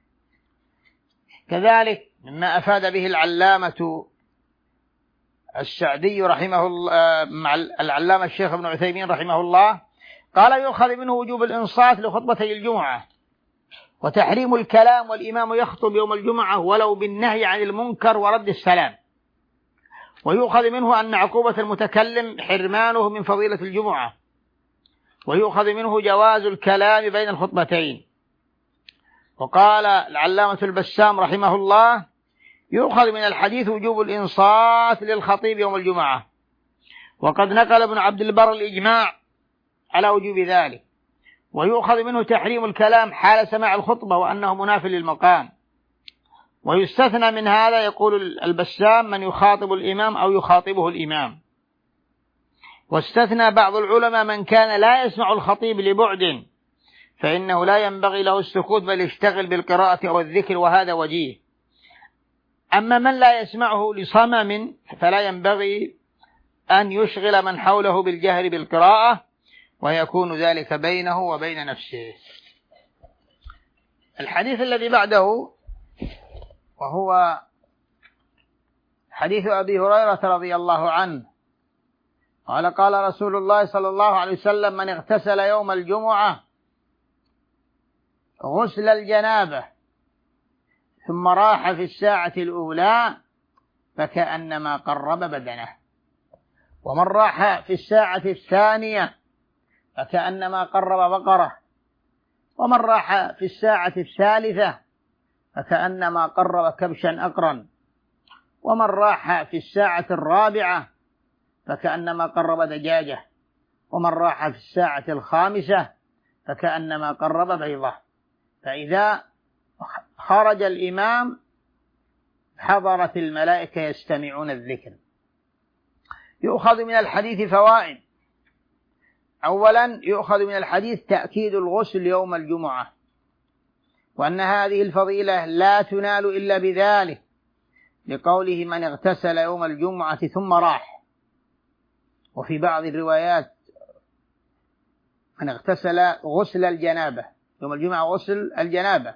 كذلك مما أفاد به العلامة السعدي رحمه الله مع العلامة الشيخ ابن عثيمين رحمه الله، قال يؤخذ منه وجوب الإنصات لخطبتي الجمعة وتحريم الكلام والإمام يخطب يوم الجمعة ولو بالنهي عن المنكر ورد السلام، ويؤخذ منه أن عقوبة المتكلم حرمانه من فضيلة الجمعة، ويؤخذ منه جواز الكلام بين الخطبتين. وقال العلامة البسام رحمه الله يؤخذ من الحديث وجوب الإنصات للخطيب يوم الجمعة، وقد نقل ابن عبد البر الإجماع على وجوب ذلك. ويؤخذ منه تحريم الكلام حال سماع الخطبة وأنه مناف للمقام. ويستثنى من هذا يقول البسام من يخاطب الإمام أو يخاطبه الإمام. واستثنى بعض العلماء من كان لا يسمع الخطيب لبعد فإنه لا ينبغي له السكوت بل يشتغل بالقراءة أو الذكر، وهذا وجيه. أما من لا يسمعه لصمم فلا ينبغي أن يشغل من حوله بالجهر بالقراءة، ويكون ذلك بينه وبين نفسه. الحديث الذي بعده وهو حديث أبي هريرة رضي الله عنه قال قال رسول الله صلى الله عليه وسلم من اغتسل يوم الجمعة غسل الجنابة ثم راح في الساعة الأولى فكأنما قرب بدنه، ومن راح في الساعة الثانية فكأنما قرب بقرة، ومن راح في الساعة الثالثة فكأنما قرب كبشا أقرا، ومن راح في الساعة الرابعة فكأنما قرب دجاجة، ومن راح في الساعة الخامسة فكأنما قرب بيضة. فإذا خرج الإمام حضرت الملائكة يستمعون الذكر. يؤخذ من الحديث فوائد. أولا يؤخذ من الحديث تأكيد الغسل يوم الجمعة، وأن هذه الفضيلة لا تنال إلا بذلك، لقوله من اغتسل يوم الجمعة ثم راح. وفي بعض الروايات من اغتسل غسل الجنابة يوم الجمعة غسل الجنابة.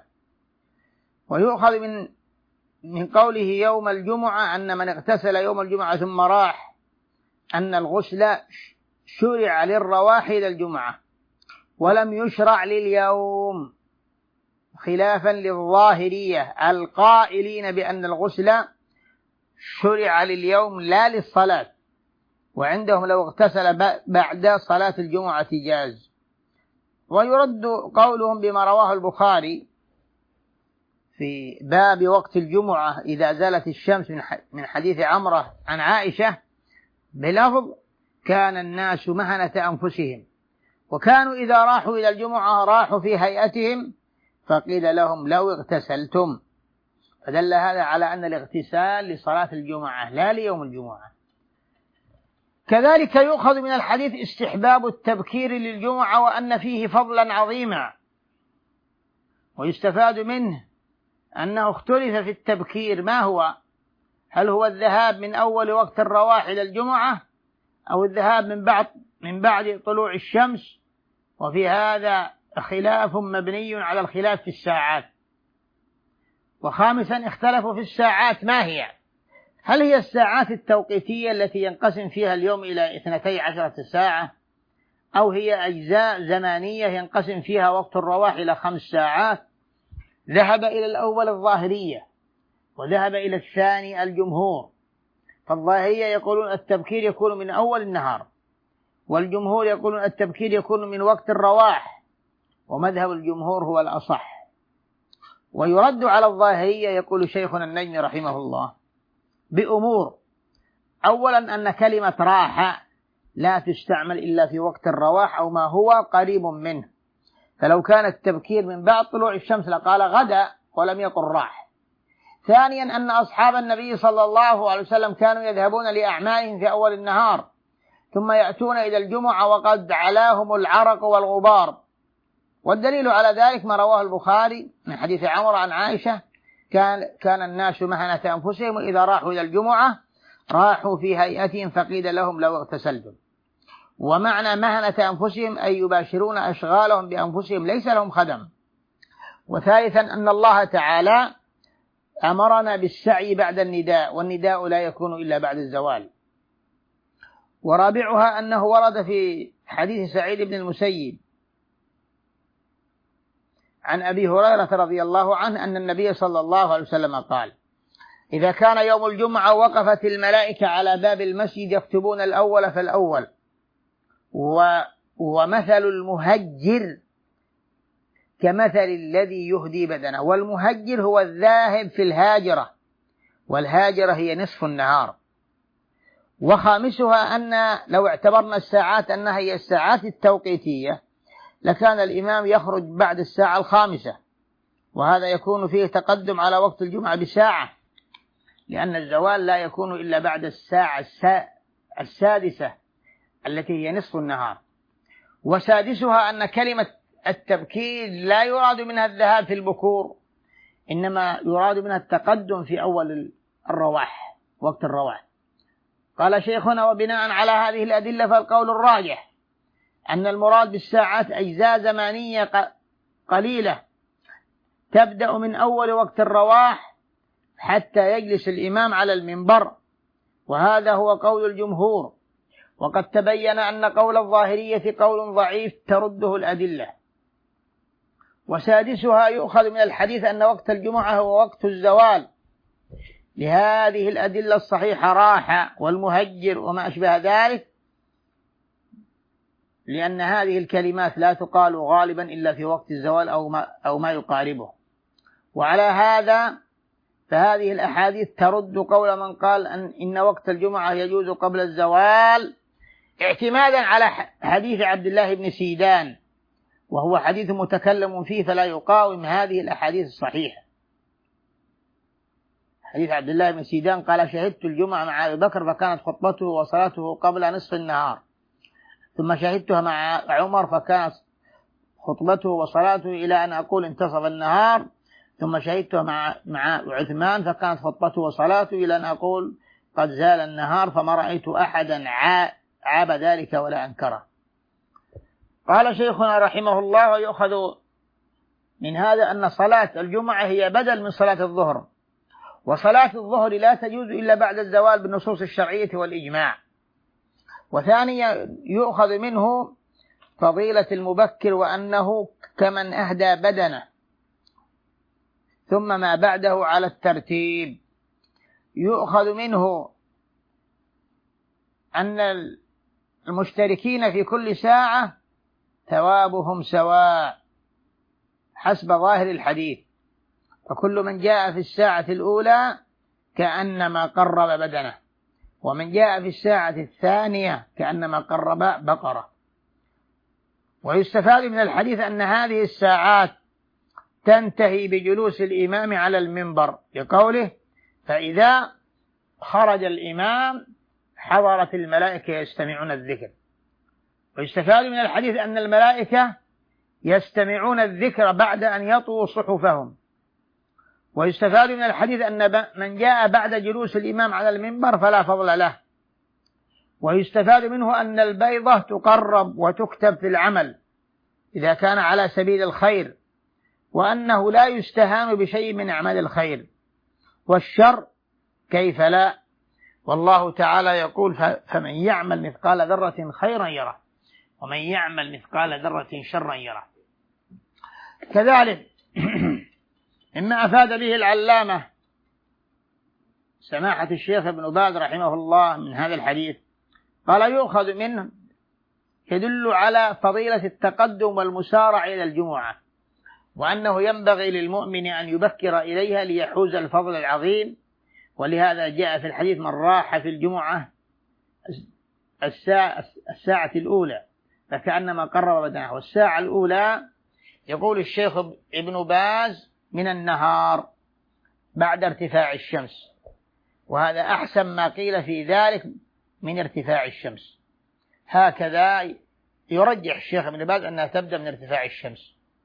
ويؤخذ من قوله يوم الجمعة أن من اغتسل يوم الجمعة ثم راح أن الغسل شرع للرواح إلى الجمعة ولم يشرع لليوم، خلافا للظاهرية القائلين بأن الغسل شرع لليوم لا للصلاة، وعندهم لو اغتسل بعد صلاة الجمعة جاز. ويرد قولهم بما رواه البخاري في باب وقت الجمعة إذا زالت الشمس من حديث عمرة عن عائشة بلفظ كان الناس مهنة أنفسهم، وكانوا إذا راحوا إلى الجمعة راحوا في هيئتهم فقيل لهم لو اغتسلتم، فدل هذا على أن الاغتسال لصلاة الجمعة لا ليوم الجمعة. كذلك يؤخذ من الحديث استحباب التبكير للجمعة وأن فيه فضلا عظيما. ويستفاد منه أنه اختلف في التبكير ما هو، هل هو الذهاب من أول وقت الرواح إلى الجمعة أو الذهاب من بعد طلوع الشمس، وفي هذا خلاف مبني على الخلاف في الساعات. وخامسا اختلفوا في الساعات ما هي، هل هي الساعات التوقيتية التي ينقسم فيها اليوم إلى 12 ساعة، أو هي أجزاء زمانية ينقسم فيها وقت الرواح إلى 5 ساعات. ذهب إلى الأول الظاهرية وذهب إلى الثاني الجمهور. فالظاهرية يقولون التبكير يكون من أول النهار، والجمهور يقولون التبكير يكون من وقت الرواح، ومذهب الجمهور هو الأصح. ويرد على الظاهرية يقول شيخنا النجمي رحمه الله بأمور. أولا أن كلمة راح لا تستعمل إلا في وقت الرواح أو ما هو قريب منه، فلو كان التبكير من بعد طلوع الشمس لقال غدا ولم يقل راح. ثانيا أن أصحاب النبي صلى الله عليه وسلم كانوا يذهبون لأعمالهم في أول النهار ثم يأتون إلى الجمعة وقد علاهم العرق والغبار، والدليل على ذلك ما رواه البخاري من حديث عمر عن عائشة كان الناس مهنة أنفسهم، وإذا راحوا إلى الجمعة راحوا في هيئتهم فقيل لهم لو اغتسلتم. ومعنى مهنة أنفسهم أي يباشرون أشغالهم بأنفسهم ليس لهم خدم. وثالثا أن الله تعالى أمرنا بالسعي بعد النداء، والنداء لا يكون إلا بعد الزوال. ورابعها أنه ورد في حديث سعيد بن المسيب عن أبي هريرة رضي الله عنه أن النبي صلى الله عليه وسلم قال: إذا كان يوم الجمعة وقفت الملائكة على باب المسجد يكتبون الأول فالأول، ومثل المهجر كمثل الذي يهدي بدنه. والمهجر هو الذاهب في الهاجرة، والهاجرة هي نصف النهار. وخامسها أن لو اعتبرنا الساعات أنها هي الساعات التوقيتية لكان الإمام يخرج بعد الساعة 5، وهذا يكون فيه تقدم على وقت الجمعة بساعة، لأن الزوال لا يكون إلا بعد الساعة 6 التي هي نصف النهار. وسادسها أن كلمة التبكير لا يراد منها الذهاب في البكور، إنما يراد منها التقدم في أول الرواح، وقت الرواح. قال شيخنا: وبناء على هذه الأدلة فالقول الراجح أن المراد بالساعات أجزاء زمانية قليلة تبدأ من أول وقت الرواح حتى يجلس الإمام على المنبر، وهذا هو قول الجمهور. وقد تبين أن قول الظاهرية قول ضعيف ترده الأدلة. وسادسها يؤخذ من الحديث أن وقت الجمعة هو وقت الزوال، لهذه الأدلة الصحيحة راحة والمهجر وما أشبه ذلك، لأن هذه الكلمات لا تقال غالبا إلا في وقت الزوال أو ما يقاربه. وعلى هذا فهذه الأحاديث ترد قول من قال إن وقت الجمعة يجوز قبل الزوال، اعتمادا على حديث عبد الله بن سيدان، وهو حديث متكلم فيه فلا يقاوم هذه الأحاديث الصحيحة. حديث عبد الله بن سيدان قال: شهدت الجمعة مع أبي بكر فكانت خطبته وصلاته قبل نصف النهار، ثم شهدتها مع عمر فكانت خطبته وصلاته إلى أن أقول انتصف النهار، ثم شهدتها مع عثمان فكانت خطبته وصلاته إلى أن أقول قد زال النهار، فما رأيت أحدا عاب ذلك ولا أنكره. قال شيخنا رحمه الله: ويؤخذ من هذا أن صلاة الجمعة هي بدل من صلاة الظهر، وصلاة الظهر لا تجوز إلا بعد الزوال بالنصوص الشرعية والإجماع. وثانيا يؤخذ منه فضيلة المبكر، وأنه كمن أهدى بدنه، ثم ما بعده على الترتيب. يؤخذ منه أن المشتركين في كل ساعة ثوابهم سواء حسب ظاهر الحديث، فكل من جاء في الساعة الأولى كأنما قرب بدنه، ومن جاء في الساعة الثانية كأنما قرب بقرة. ويستفاد من الحديث أن هذه الساعات تنتهي بجلوس الإمام على المنبر، لقوله: فإذا خرج الإمام حضرت الملائكة يستمعون الذكر. ويستفاد من الحديث أن الملائكة يستمعون الذكر بعد أن يطووا صحفهم. ويستفاد من الحديث أن من جاء بعد جلوس الإمام على المنبر فلا فضل له. ويستفاد منه أن البيضة تقرب وتكتب في العمل إذا كان على سبيل الخير، وأنه لا يستهان بشيء من أعمال الخير، والشر كيف لا. والله تعالى يقول: فمن يعمل مثقال ذرة خيرا يره، ومن يعمل مثقال ذرة شرا يره. كذلك مما أفاد به العلامة سماحة الشيخ ابن باز رحمه الله من هذا الحديث، قال: يؤخذ منه يدل على فضيلة التقدم والمسارع إلى الجمعة، وأنه ينبغي للمؤمن أن يبكر إليها ليحوز الفضل العظيم. ولهذا جاء في الحديث: من راح في الجمعة الساعة الأولى فكأنما قرب بدنه. والساعة الأولى يقول الشيخ ابن باز من النهار بعد ارتفاع الشمس، وهذا أحسن ما قيل في ذلك من ارتفاع الشمس. هكذا يرجح الشيخ ابن باز أنها تبدأ من ارتفاع الشمس.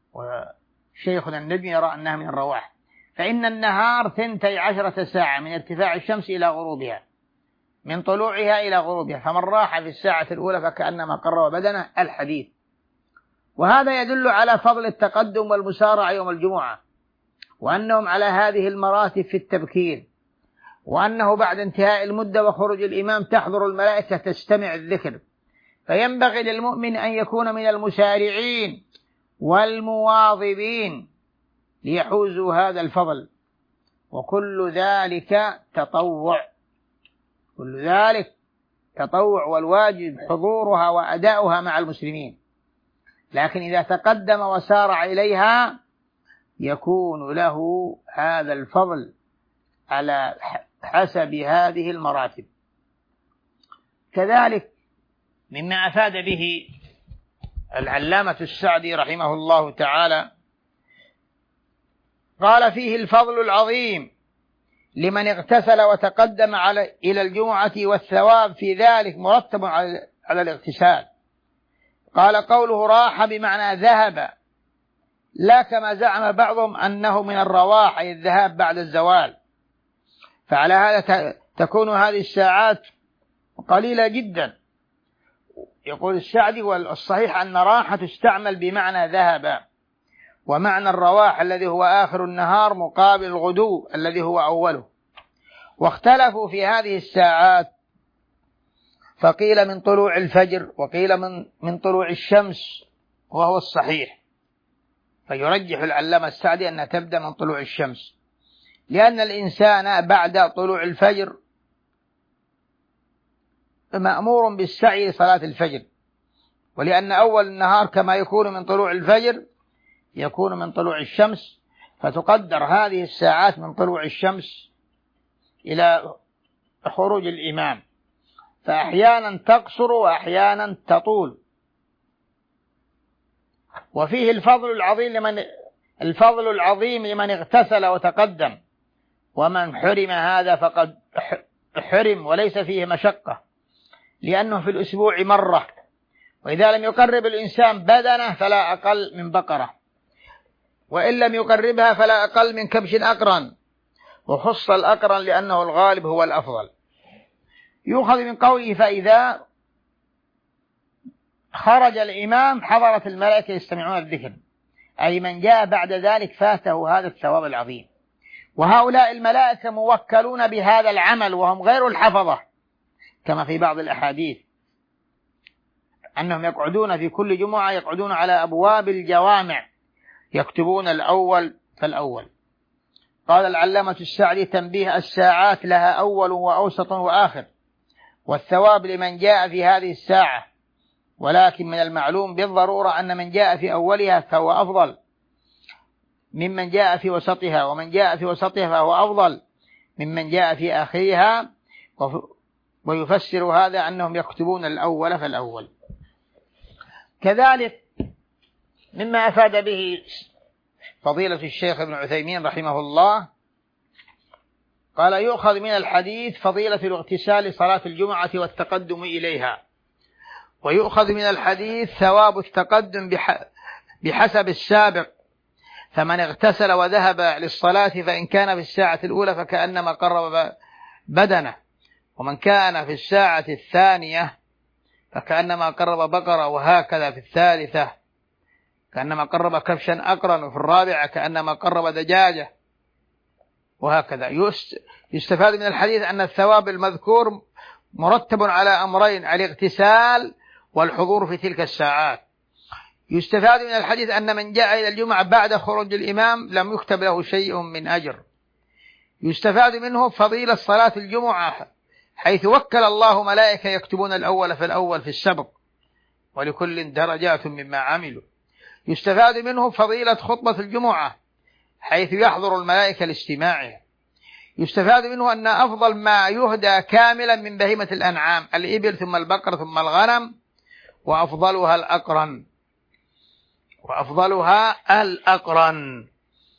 وشيخنا النجمي يرى أنها من الرواح. فإن النهار 12 ساعة من ارتفاع الشمس إلى غروبها، من طلوعها إلى غروبها، فمن راح في الساعة الأولى فكأنما قرب بدنه الحديث. وهذا يدل على فضل التقدم والمسارعة يوم الجمعة، وأنهم على هذه المراتب في التبكير، وأنه بعد انتهاء المدة وخروج الإمام تحضر الملائكة تستمع الذكر، فينبغي للمؤمن أن يكون من المسارعين والمواظبين ليحوزوا هذا الفضل. وكل ذلك تطوع، كل ذلك تطوع، والواجب حضورها وأداؤها مع المسلمين، لكن إذا تقدم وسارع إليها يكون له هذا الفضل على حسب هذه المراتب. كذلك مما أفاد به العلامة السعدي رحمه الله تعالى، قال فيه الفضل العظيم لمن اغتسل وتقدم إلى الجمعة، والثواب في ذلك مرتب على الاغتسال. قال قوله راح بمعنى ذهب، لا كما زعم بعضهم أنه من الرواح أي الذهاب بعد الزوال، فعلى هذا تكون هذه الساعات قليلة جدا. يقول السعدي والصحيح أن راحة تستعمل بمعنى ذهب، ومعنى الرواح الذي هو آخر النهار مقابل الغدو الذي هو أوله. واختلفوا في هذه الساعات، فقيل من طلوع الفجر، وقيل من طلوع الشمس، وهو الصحيح. فيرجح العلامة السعدي أنها تبدأ من طلوع الشمس، لأن الإنسان بعد طلوع الفجر مأمور بالسعي لصلاة الفجر، ولأن أول النهار كما يكون من طلوع الفجر يكون من طلوع الشمس، فتقدر هذه الساعات من طلوع الشمس إلى خروج الإمام، فأحيانا تقصر وأحيانا تطول. وفيه الفضل العظيم لمن اغتسل وتقدم، ومن حرم هذا فقد حرم وليس فيه مشقة، لأنه في الأسبوع مرة، وإذا لم يقرب الإنسان بدنه فلا أقل من بقرة، وإن لم يقربها فلا أقل من كبش أقرن، وخص الأقرن لأنه الغالب هو الأفضل. يؤخذ من قوله فإذا خرج الإمام حضرت الملائكة يستمعون الذكر، أي من جاء بعد ذلك فاته هذا الثواب العظيم. وهؤلاء الملائكة موكلون بهذا العمل وهم غير الحفظة، كما في بعض الأحاديث أنهم يقعدون في كل جمعة، يقعدون على أبواب الجوامع يكتبون الأول فالأول. قال العلامة السعدي تنبيه: الساعات لها أول وأوسط وآخر، والثواب لمن جاء في هذه الساعة، ولكن من المعلوم بالضرورة أن من جاء في أولها فهو أفضل ممن جاء في وسطها، ومن جاء في وسطها فهو أفضل ممن جاء في آخرها. ويفسر هذا أنهم يكتبون الأول فالأول. كذلك مما أفاد به فضيلة الشيخ ابن عثيمين رحمه الله، قال يؤخذ من الحديث فضيلة الاغتسال لصلاة الجمعة والتقدم إليها، ويؤخذ من الحديث ثواب التقدم بحسب السابق، فمن اغتسل وذهب للصلاة فإن كان في الساعة الأولى فكأنما قرب بدنه، ومن كان في الساعة الثانية فكأنما قرب بقرة، وهكذا في الثالثة كأنما قرب كبشا أقرن، وفي الرابعة كأنما قرب دجاجة، وهكذا. يستفاد من الحديث أن الثواب المذكور مرتب على أمرين: الاغتسال والحضور في تلك الساعات. يستفاد من الحديث أن من جاء إلى الجمعة بعد خروج الإمام لم يكتب له شيء من أجر. يستفاد منه فضيلة صلاة الجمعة، حيث وكل الله ملائكة يكتبون الأول فالأول في السبق، ولكل درجات مما عملوا. يستفاد منه فضيلة خطبة الجمعة، حيث يحضر الملائكة لاستماعها. يستفاد منه أن أفضل ما يهدى كاملا من بهيمة الأنعام الإبل ثم البقر ثم الغنم، وأفضلها الأقرن.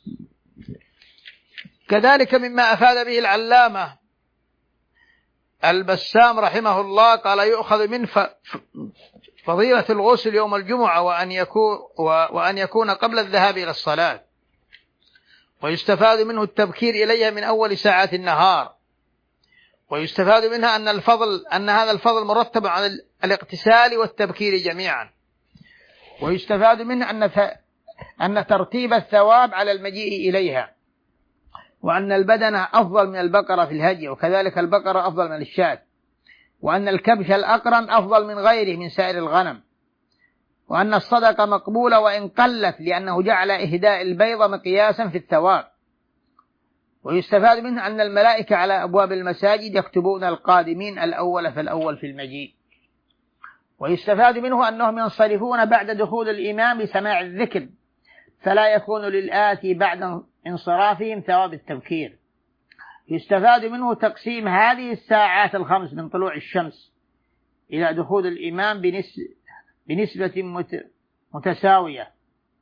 كذلك مما أفاد به العلامة البسام رحمه الله، قال يؤخذ من فضيلة الغسل يوم الجمعة وأن يكون قبل الذهاب إلى الصلاة. ويستفاد منه التبكير إليها من أول ساعات النهار. ويستفاد منها أن هذا الفضل مرتب على الاغتسال والتبكير جميعا. ويستفاد منه أن ترتيب الثواب على المجيء إليها، وأن البدن أفضل من البقرة في الهدي، وكذلك البقرة أفضل من الشاة، وأن الكبش الأقرن أفضل من غيره من سائر الغنم، وأن الصدقة مقبولة وإن قلت، لأنه جعل إهداء البيضة مقياسا في الثواب. ويستفاد منه أن الملائكة على أبواب المساجد يكتبون القادمين الأول فالأول في المجيء. ويستفاد منه أنهم ينصرفون بعد دخول الإمام بسماع الذكر، فلا يكون للآتي بعد انصرافهم ثواب التبكير. يستفاد منه تقسيم هذه الساعات الخمس من طلوع الشمس إلى دخول الإمام بنسبة متساوية.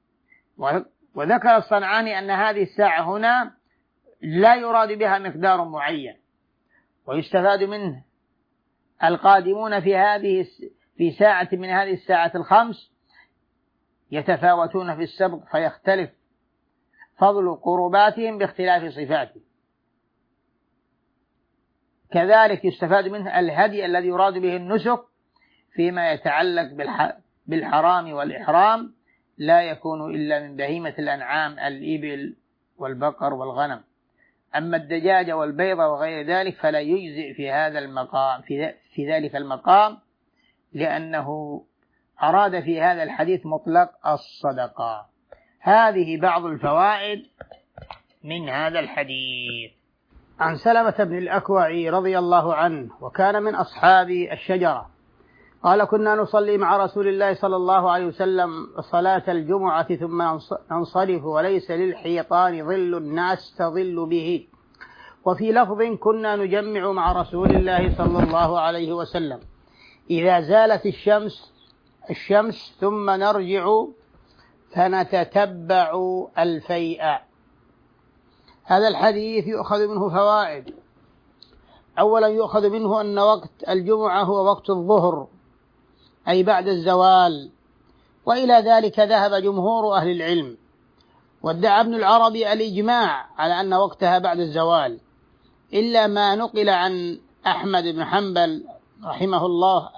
وذكر الصنعاني أن هذه الساعة هنا لا يراد بها مقدار معين. ويستفاد منه القادمون في ساعة من هذه الساعات الخمس يتفاوتون في السبق، فيختلف فضل قرباتهم باختلاف صفاته. كذلك يستفاد منه الهدي الذي يراد به النسك فيما يتعلق بالحرام والإحرام، لا يكون إلا من بهيمة الأنعام الإبل والبقر والغنم. أما الدجاج والبيضة وغير ذلك فلا يجزئ في ذلك المقام، لأنه أراد في هذا الحديث مطلق الصدقة. هذه بعض الفوائد من هذا الحديث. عن سلمة بن الأكوع رضي الله عنه، وكان من أصحاب الشجرة، قال: كنا نصلي مع رسول الله صلى الله عليه وسلم صلاة الجمعة ثم ننصرف وليس للحيطان ظل نستظل به. وفي لفظ: كنا نجمع مع رسول الله صلى الله عليه وسلم إذا زالت الشمس ثم نرجع فنتتبع الفيء. هذا الحديث يؤخذ منه فوائد. أولا يؤخذ منه أن وقت الجمعة هو وقت الظهر، أي بعد الزوال، وإلى ذلك ذهب جمهور أهل العلم. وادعى ابن العربي الإجماع على أن وقتها بعد الزوال، إلا ما نقل عن أحمد بن حنبل رحمه الله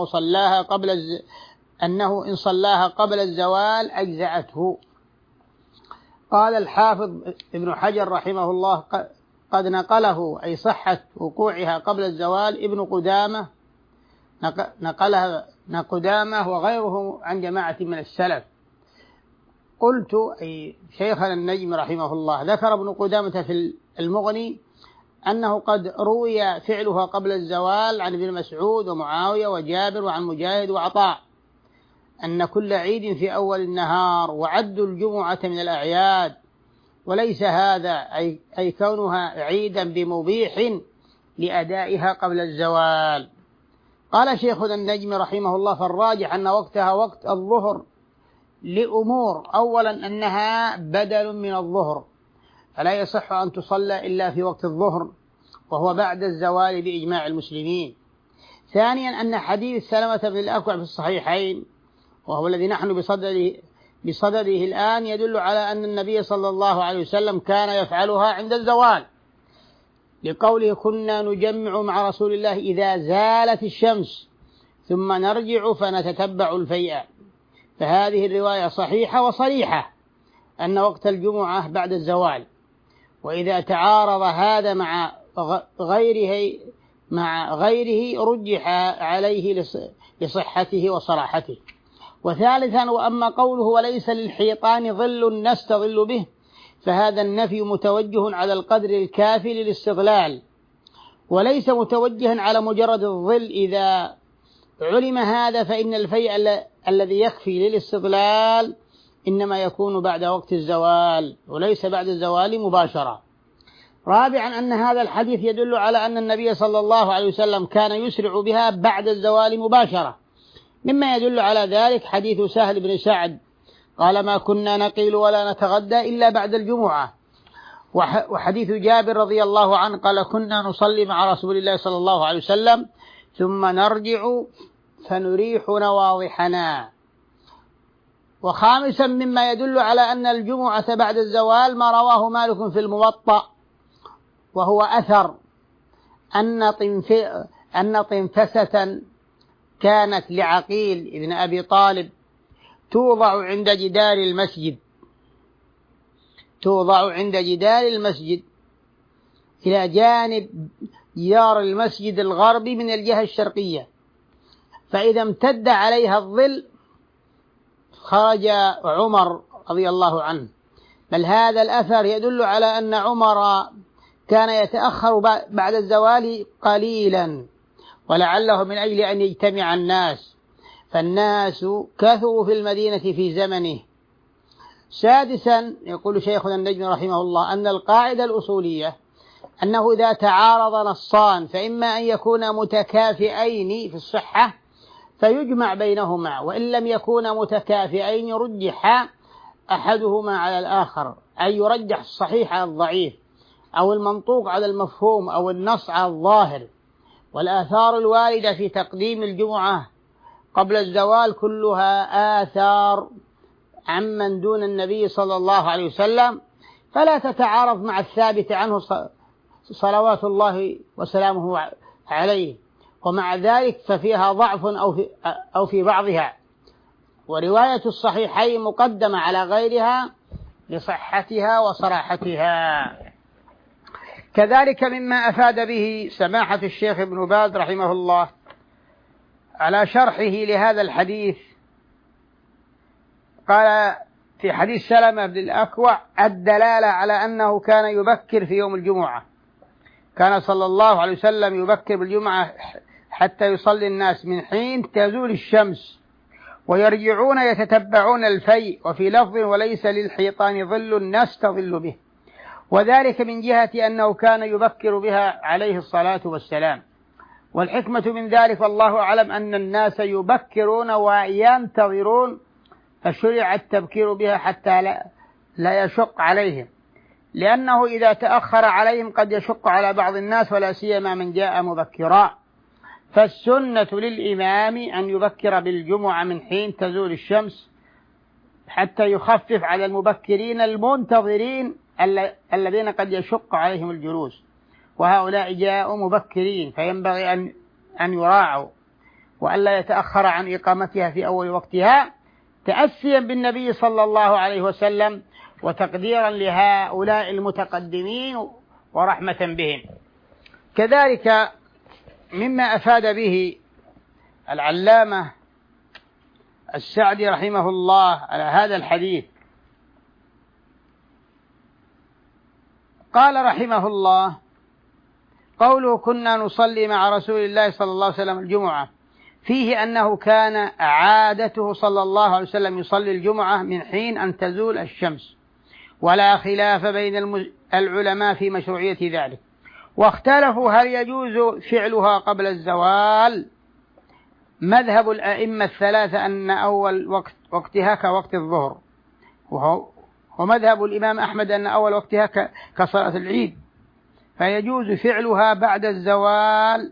أنه إن صلاها قبل الزوال أجزأته. قال الحافظ ابن حجر رحمه الله: قد نقله، أي صحة وقوعها قبل الزوال، ابن قدامة نقلها قدامة وغيره عن جماعة من السلف. قلت: أي شيخنا النجم رحمه الله ذكر ابن قدامة في المغني أنه قد روي فعلها قبل الزوال عن ابن مسعود ومعاوية وجابر وعن مجاهد وعطاء، أن كل عيد في أول النهار، وعدوا الجمعة من الأعياد، وليس هذا أي كونها عيدا بمبيح لأدائها قبل الزوال. قال شيخنا النجم رحمه الله: فالراجح أن وقتها وقت الظهر لأمور: أولا أنها بدل من الظهر، فلا يصح أن تصلى إلا في وقت الظهر وهو بعد الزوال بإجماع المسلمين. ثانيا أن حديث سلمة بن الأكوع في الصحيحين، وهو الذي نحن بصدده الآن، يدل على أن النبي صلى الله عليه وسلم كان يفعلها عند الزوال، لقوله: كنا نجمع مع رسول الله إذا زالت الشمس ثم نرجع فنتتبع الفيء. فهذه الرواية صحيحة وصريحة أن وقت الجمعة بعد الزوال. وإذا تعارض هذا مع غيره رجح عليه لصحته وصراحته. وثالثا: وأما قوله وليس للحيطان ظل نستظل به، فهذا النفي متوجه على القدر الكافي للاستظلال، وليس متوجها على مجرد الظل. إذا علم هذا فإن الفيء الذي يكفي للاستظلال إنما يكون بعد وقت الزوال وليس بعد الزوال مباشرة. رابعا أن هذا الحديث يدل على أن النبي صلى الله عليه وسلم كان يسرع بها بعد الزوال مباشرة، مما يدل على ذلك حديث سهل بن سعد قال: ما كنا نقيل ولا نتغدى إلا بعد الجمعة. وحديث جابر رضي الله عنه قال: كنا نصلي مع رسول الله صلى الله عليه وسلم ثم نرجع فنريح نواضحنا. وخامسا مما يدل على أن الجمعة بعد الزوال ما رواه مالك في الموطأ، وهو أثر أن طنفسة كانت لعقيل ابن أبي طالب توضع عند جدار المسجد إلى جانب جدار المسجد الغربي من الجهة الشرقية، فإذا امتد عليها الظل خرج عمر رضي الله عنه. بل هذا الأثر يدل على أن عمر كان يتأخر بعد الزوال قليلا، ولعله من أجل أن يجتمع الناس، فالناس كثروا في المدينة في زمنه. سادسا يقول شيخنا النجم رحمه الله أن القاعدة الأصولية أنه إذا تعارض نصان فإما أن يكونا متكافئين في الصحة فيجمع بينهما، وإن لم يكونا متكافئين يرجح أحدهما على الآخر، أي يرجح الصحيح على الضعيف، أو المنطوق على المفهوم، أو النص على الظاهر. والآثار الواردة في تقديم الجمعة قبل الزوال كلها آثار عمن دون النبي صلى الله عليه وسلم، فلا تتعارض مع الثابت عنه صلوات الله وسلامه عليه، ومع ذلك ففيها ضعف أو في بعضها، ورواية الصحيحين مقدمة على غيرها لصحتها وصراحتها. كذلك مما أفاد به سماحة الشيخ ابن باز رحمه الله على شرحه لهذا الحديث، قال في حديث سلمة بن الأكوع الدلالة على أنه كان يبكر في يوم الجمعة، كان صلى الله عليه وسلم يبكر بالجمعة حتى يصلي الناس من حين تزول الشمس ويرجعون يتتبعون الفيء، وفي لفظ وليس للحيطان ظل نستظل به، وذلك من جهة أنه كان يبكر بها عليه الصلاة والسلام. والحكمة من ذلك والله أعلم أن الناس يبكرون وينتظرون، فشرع التبكير بها حتى لا يشق عليهم، لأنه إذا تأخر عليهم قد يشق على بعض الناس، ولا سيما من جاء مبكرا. فالسنة للإمام أن يبكر بالجمعة من حين تزول الشمس حتى يخفف على المبكرين المنتظرين الذين قد يشق عليهم الجلوس، وهؤلاء جاءوا مبكرين، فينبغي أن يراعوا وألا يتأخر عن إقامتها في أول وقتها، تأسيا بالنبي صلى الله عليه وسلم وتقديرا لهؤلاء المتقدمين ورحمة بهم. كذلك مما أفاد به العلامة السعدي رحمه الله على هذا الحديث، قال رحمه الله: قوله كنا نصلي مع رسول الله صلى الله عليه وسلم الجمعة، فيه أنه كان عادته صلى الله عليه وسلم يصلي الجمعة من حين أن تزول الشمس، ولا خلاف بين العلماء في مشروعية ذلك، واختلفوا هل يجوز فعلها قبل الزوال. مذهب الأئمة الثلاثة أن أول وقتها كوقت الظهر، ومذهب الإمام أحمد أن أول وقتها كصلاة العيد، فيجوز فعلها بعد الزوال،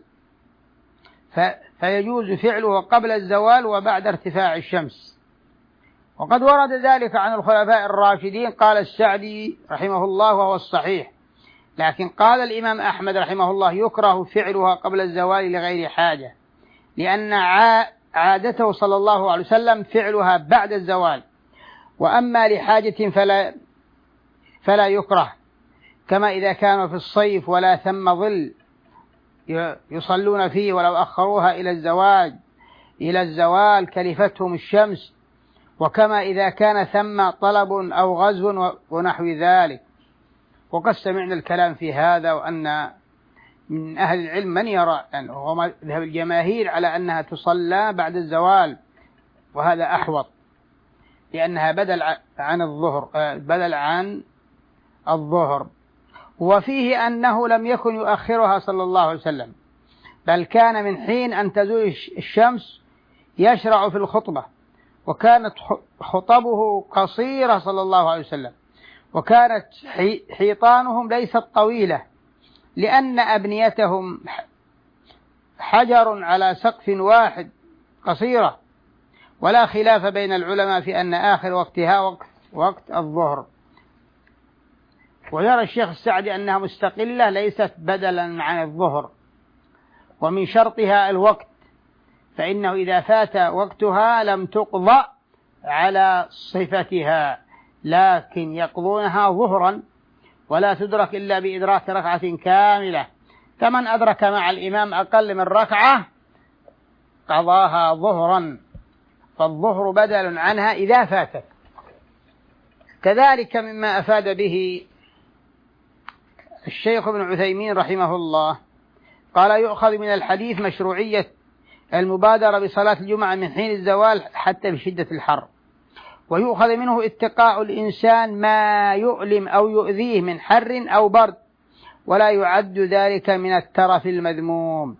فيجوز فعله قبل الزوال وبعد ارتفاع الشمس. وقد ورد ذلك عن الخلفاء الراشدين، قال السعدي رحمه الله وهو الصحيح، لكن قال الإمام أحمد رحمه الله يكره فعلها قبل الزوال لغير حاجة، لأن عادته صلى الله عليه وسلم فعلها بعد الزوال، وأما لحاجة فلا يكره، كما إذا كانوا في الصيف ولا ثم ظل يصلون فيه ولو أخروها إلى الزوال كلفتهم الشمس، وكما إذا كان ثم طلب أو غزو ونحو ذلك. وقد سمعنا الكلام في هذا، وأن من أهل العلم من يرى هو مذهب الجماهير على أنها تصلى بعد الزوال، وهذا أحوط، لأنها بدل عن الظهر. وفيه أنه لم يكن يؤخرها صلى الله عليه وسلم، بل كان من حين أن تزول الشمس يشرع في الخطبة، وكانت خطبه قصيرة صلى الله عليه وسلم، وكانت حيطانهم ليست طويلة، لأن أبنيتهم حجر على سقف واحد قصيرة، ولا خلاف بين العلماء في أن آخر وقتها وقت الظهر. ويرى الشيخ السعدي أنها مستقلة ليست بدلا عن الظهر، ومن شرطها الوقت، فإنه إذا فات وقتها لم تقضى على صفتها، لكن يقضونها ظهرا، ولا تدرك إلا بإدراك ركعة كاملة، فمن أدرك مع الإمام أقل من ركعة قضاها ظهرا، فالظهر بدل عنها إذا فاتت. كذلك مما أفاد به الشيخ ابن عثيمين رحمه الله قال: يؤخذ من الحديث مشروعية المبادرة بصلاة الجمعة من حين الزوال حتى بشدة الحر، ويؤخذ منه اتقاء الإنسان ما يؤلم أو يؤذيه من حر أو برد، ولا يعد ذلك من الترف المذموم.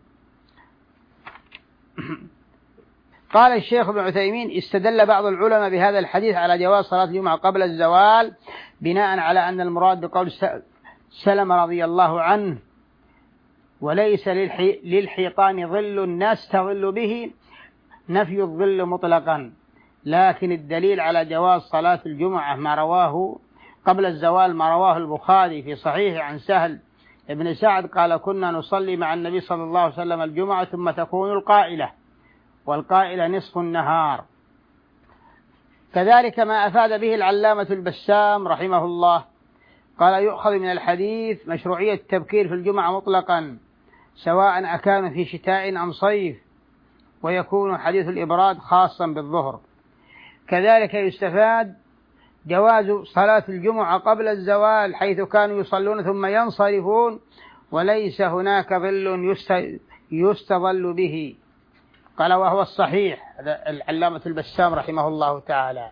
قال الشيخ ابن عثيمين: استدل بعض العلماء بهذا الحديث على جواز صلاة الجمعة قبل الزوال، بناء على أن المراد بقول سلمة رضي الله عنه: وليس للحيطان ظل نستظل به، نفي الظل مطلقا، لكن الدليل على جواز صلاة الجمعة ما رواه قبل الزوال، ما رواه البخاري في صحيح عن سهل ابن سعد قال: كنا نصلي مع النبي صلى الله عليه وسلم الجمعة ثم تكون القائلة، والقائلة نصف النهار. كذلك ما أفاد به العلامة البسام رحمه الله قال: يؤخذ من الحديث مشروعية التبكير في الجمعة مطلقا، سواء أكان في شتاء أم صيف، ويكون حديث الإبراد خاصا بالظهر. كذلك يستفاد جواز صلاة الجمعة قبل الزوال، حيث كانوا يصلون ثم ينصرفون، وليس هناك ظل يستظل به. قال: وهو الصحيح. هذا العلامة البسام رحمه الله تعالى.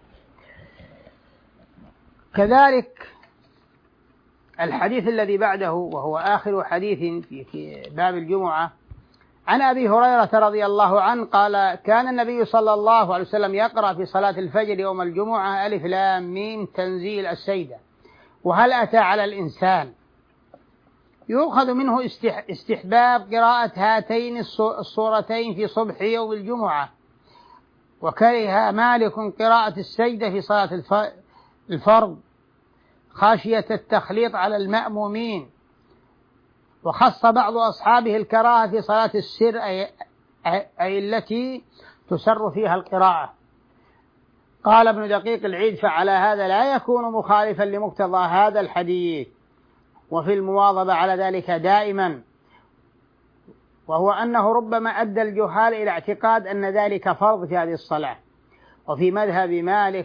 كذلك الحديث الذي بعده، وهو آخر حديث في باب الجمعة، عن أبي هريرة رضي الله عنه قال: كان النبي صلى الله عليه وسلم يقرأ في صلاة الفجر يوم الجمعة ألف لام ميم تنزيل السيدة وهل أتى على الإنسان. يؤخذ منه استحباب قراءة هاتين الصورتين في صبح يوم الجمعة، وكره مالك قراءة السجدة في صلاة الفرض خاشية التخليط على المأمومين، وخص بعض أصحابه الكراهة في صلاة السر أي التي تسر فيها القراءة. قال ابن دقيق العيد: فعلى هذا لا يكون مخالفا لمقتضى هذا الحديث، وفي المواظبة على ذلك دائما، وهو أنه ربما أدى الجهال إلى اعتقاد أن ذلك فرض في هذه الصلاة. وفي مذهب مالك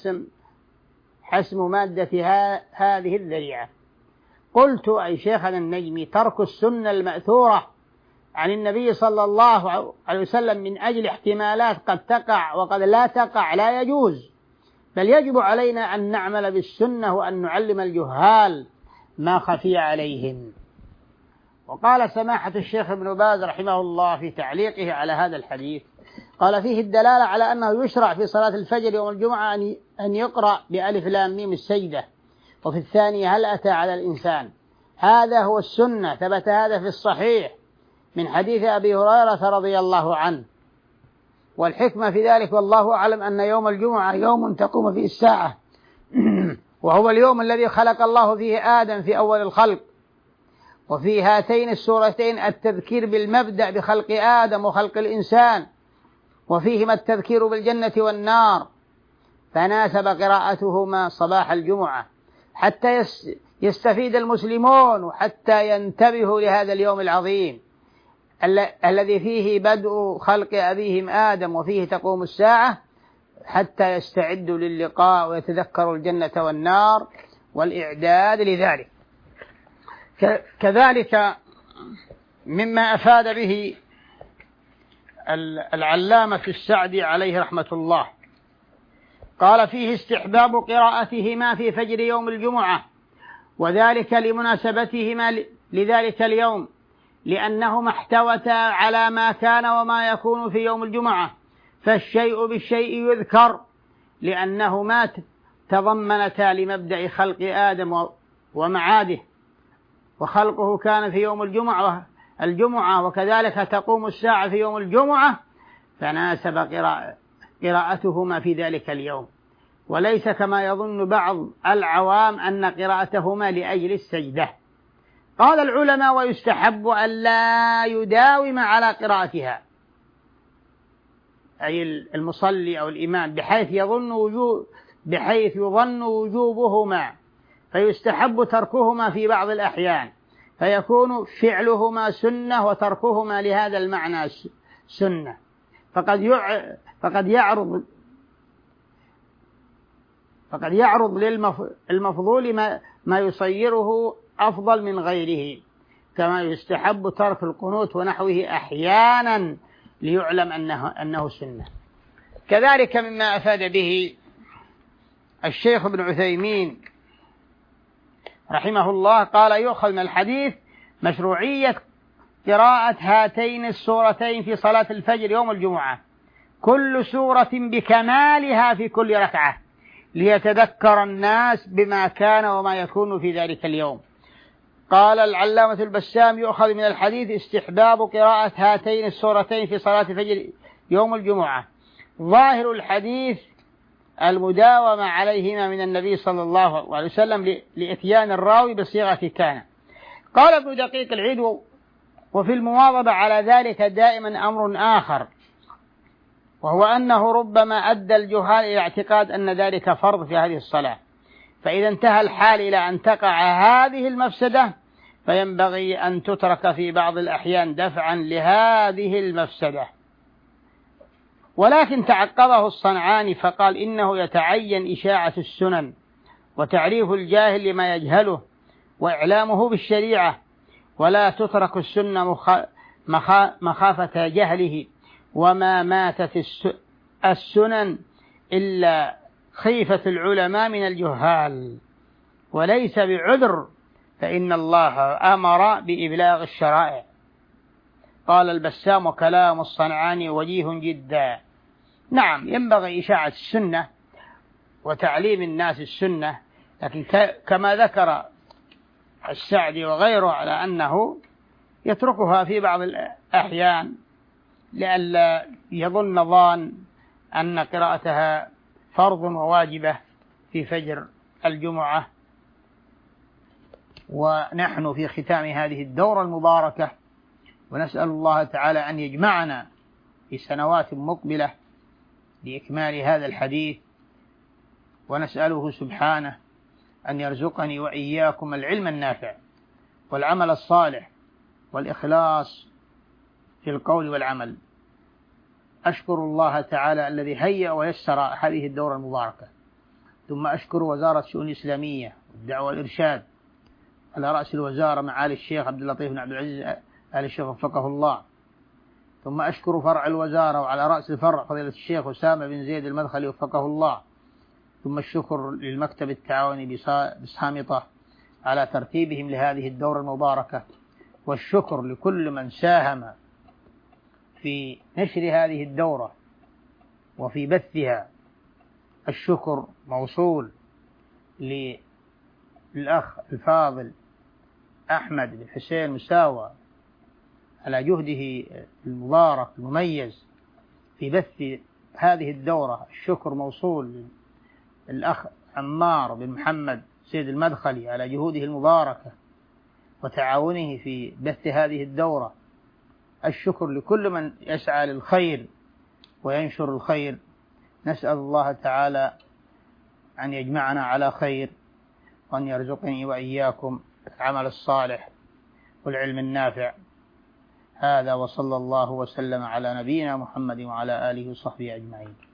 حسم مادة هذه الذريعة. قلت: أي شيخنا النجمي، ترك السنة المأثورة عن النبي صلى الله عليه وسلم من أجل احتمالات قد تقع وقد لا تقع لا يجوز، بل يجب علينا أن نعمل بالسنة وأن نعلم الجهال ما خفي عليهم. وقال سماحة الشيخ ابن باز رحمه الله في تعليقه على هذا الحديث، قال: فيه الدلالة على أنه يشرع في صلاة الفجر يوم الجمعة أن يقرأ بألف لام ميم السجدة، وفي الثانية هل أتى على الإنسان. هذا هو السنة، ثبت هذا في الصحيح من حديث أبي هريرة رضي الله عنه. والحكمة في ذلك والله أعلم أن يوم الجمعة يوم تقوم فيه الساعة، وهو اليوم الذي خلق الله فيه آدم في أول الخلق، وفي هاتين السورتين التذكير بالمبدأ بخلق آدم وخلق الإنسان، وفيهما التذكير بالجنة والنار، فناسب قراءتهما صباح الجمعة حتى يستفيد المسلمون، وحتى ينتبهوا لهذا اليوم العظيم الذي فيه بدء خلق أبيهم آدم وفيه تقوم الساعة، حتى يستعدوا للقاء ويتذكروا الجنة والنار والإعداد لذلك. كذلك مما أفاد به العلامة السعدي عليه رحمة الله قال: فيه استحباب قراءتهما في فجر يوم الجمعة، وذلك لمناسبتهما لذلك اليوم، لأنهما احتوتا على ما كان وما يكون في يوم الجمعة، فالشيء بالشيء يذكر، لأنهما تضمنتا لمبدأ خلق آدم ومعاده، وخلقه كان في يوم الجمعة، وكذلك تقوم الساعة في يوم الجمعة، فناسب قراءتهما في ذلك اليوم، وليس كما يظن بعض العوام أن قراءتهما لأجل السجدة. قال العلماء: ويستحب أن لا يداوم على قراءتها، أي المصلي أو الإمام، بحيث يظن وجوبهما، فيستحب تركهما في بعض الأحيان، فيكون فعلهما سنة وتركهما لهذا المعنى سنة. فقد يعرض للمفضول ما يصيره أفضل من غيره، كما يستحب ترك القنوت ونحوه أحيانا ليعلم أنه سنة. كذلك مما أفاد به الشيخ ابن عثيمين رحمه الله، قال: يؤخذ من الحديث مشروعية قراءة هاتين السورتين في صلاة الفجر يوم الجمعة، كل سورة بكمالها في كل ركعة، ليتذكر الناس بما كان وما يكون في ذلك اليوم. قال العلامة البسام: يؤخذ من الحديث استحباب قراءة هاتين السورتين في صلاة الفجر يوم الجمعة، ظاهر الحديث المداومة عليهما من النبي صلى الله عليه وسلم لإتيان الراوي بصيغة كان. قال ابن دقيق العيد: وفي المواظبة على ذلك دائما أمر آخر، وهو أنه ربما أدى الجهال إلى اعتقاد أن ذلك فرض في هذه الصلاة، فإذا انتهى الحال إلى أن تقع هذه المفسدة فينبغي أن تترك في بعض الأحيان دفعا لهذه المفسدة. ولكن تعقبه الصنعاني فقال: إنه يتعين إشاعة السنن وتعريف الجاهل لما يجهله وإعلامه بالشريعة، ولا تترك السنة مخافة جهله، وما ماتت السنن إلا خيفة العلماء من الجهال، وليس بعذر، فإن الله أمر بإبلاغ الشرائع. قال البسام: وكلام الصنعاني وجيه جدا. نعم، ينبغي إشاعة السنة وتعليم الناس السنة، لكن كما ذكر السعدي وغيره على أنه يتركها في بعض الأحيان لئلا يظن ظان أن قراءتها فرض وواجبة في فجر الجمعة. ونحن في ختام هذه الدورة المباركة، ونسأل الله تعالى أن يجمعنا في سنوات مقبلة لإكمال هذا الحديث، ونسأله سبحانه أن يرزقني وإياكم العلم النافع والعمل الصالح والإخلاص في القول والعمل. أشكر الله تعالى الذي هيأ ويسر هذه الدورة المباركة، ثم أشكر وزارة الشؤون الإسلامية والدعوة والإرشاد على رأس الوزارة معالي الشيخ عبد اللطيف بن عبد العزيز آل الشيخ وفقه الله، ثم أشكر فرع الوزارة وعلى رأس الفرع فضيلة الشيخ أسامة بن زيد المدخلي وفقه الله، ثم الشكر للمكتب التعاوني بصامطة على ترتيبهم لهذه الدورة المباركة، والشكر لكل من ساهم في نشر هذه الدورة وفي بثها. الشكر موصول للأخ الفاضل أحمد بن حسين مساوى على جهده المبارك المميز في بث هذه الدورة. الشكر موصول للأخ عمار بن محمد سيد المدخلي على جهوده المباركة وتعاونه في بث هذه الدورة. الشكر لكل من يسعى للخير وينشر الخير. نسأل الله تعالى أن يجمعنا على خير، وأن يرزقني وإياكم العمل الصالح والعلم النافع. هذا، وصلى الله وسلم على نبينا محمد وعلى آله وصحبه أجمعين.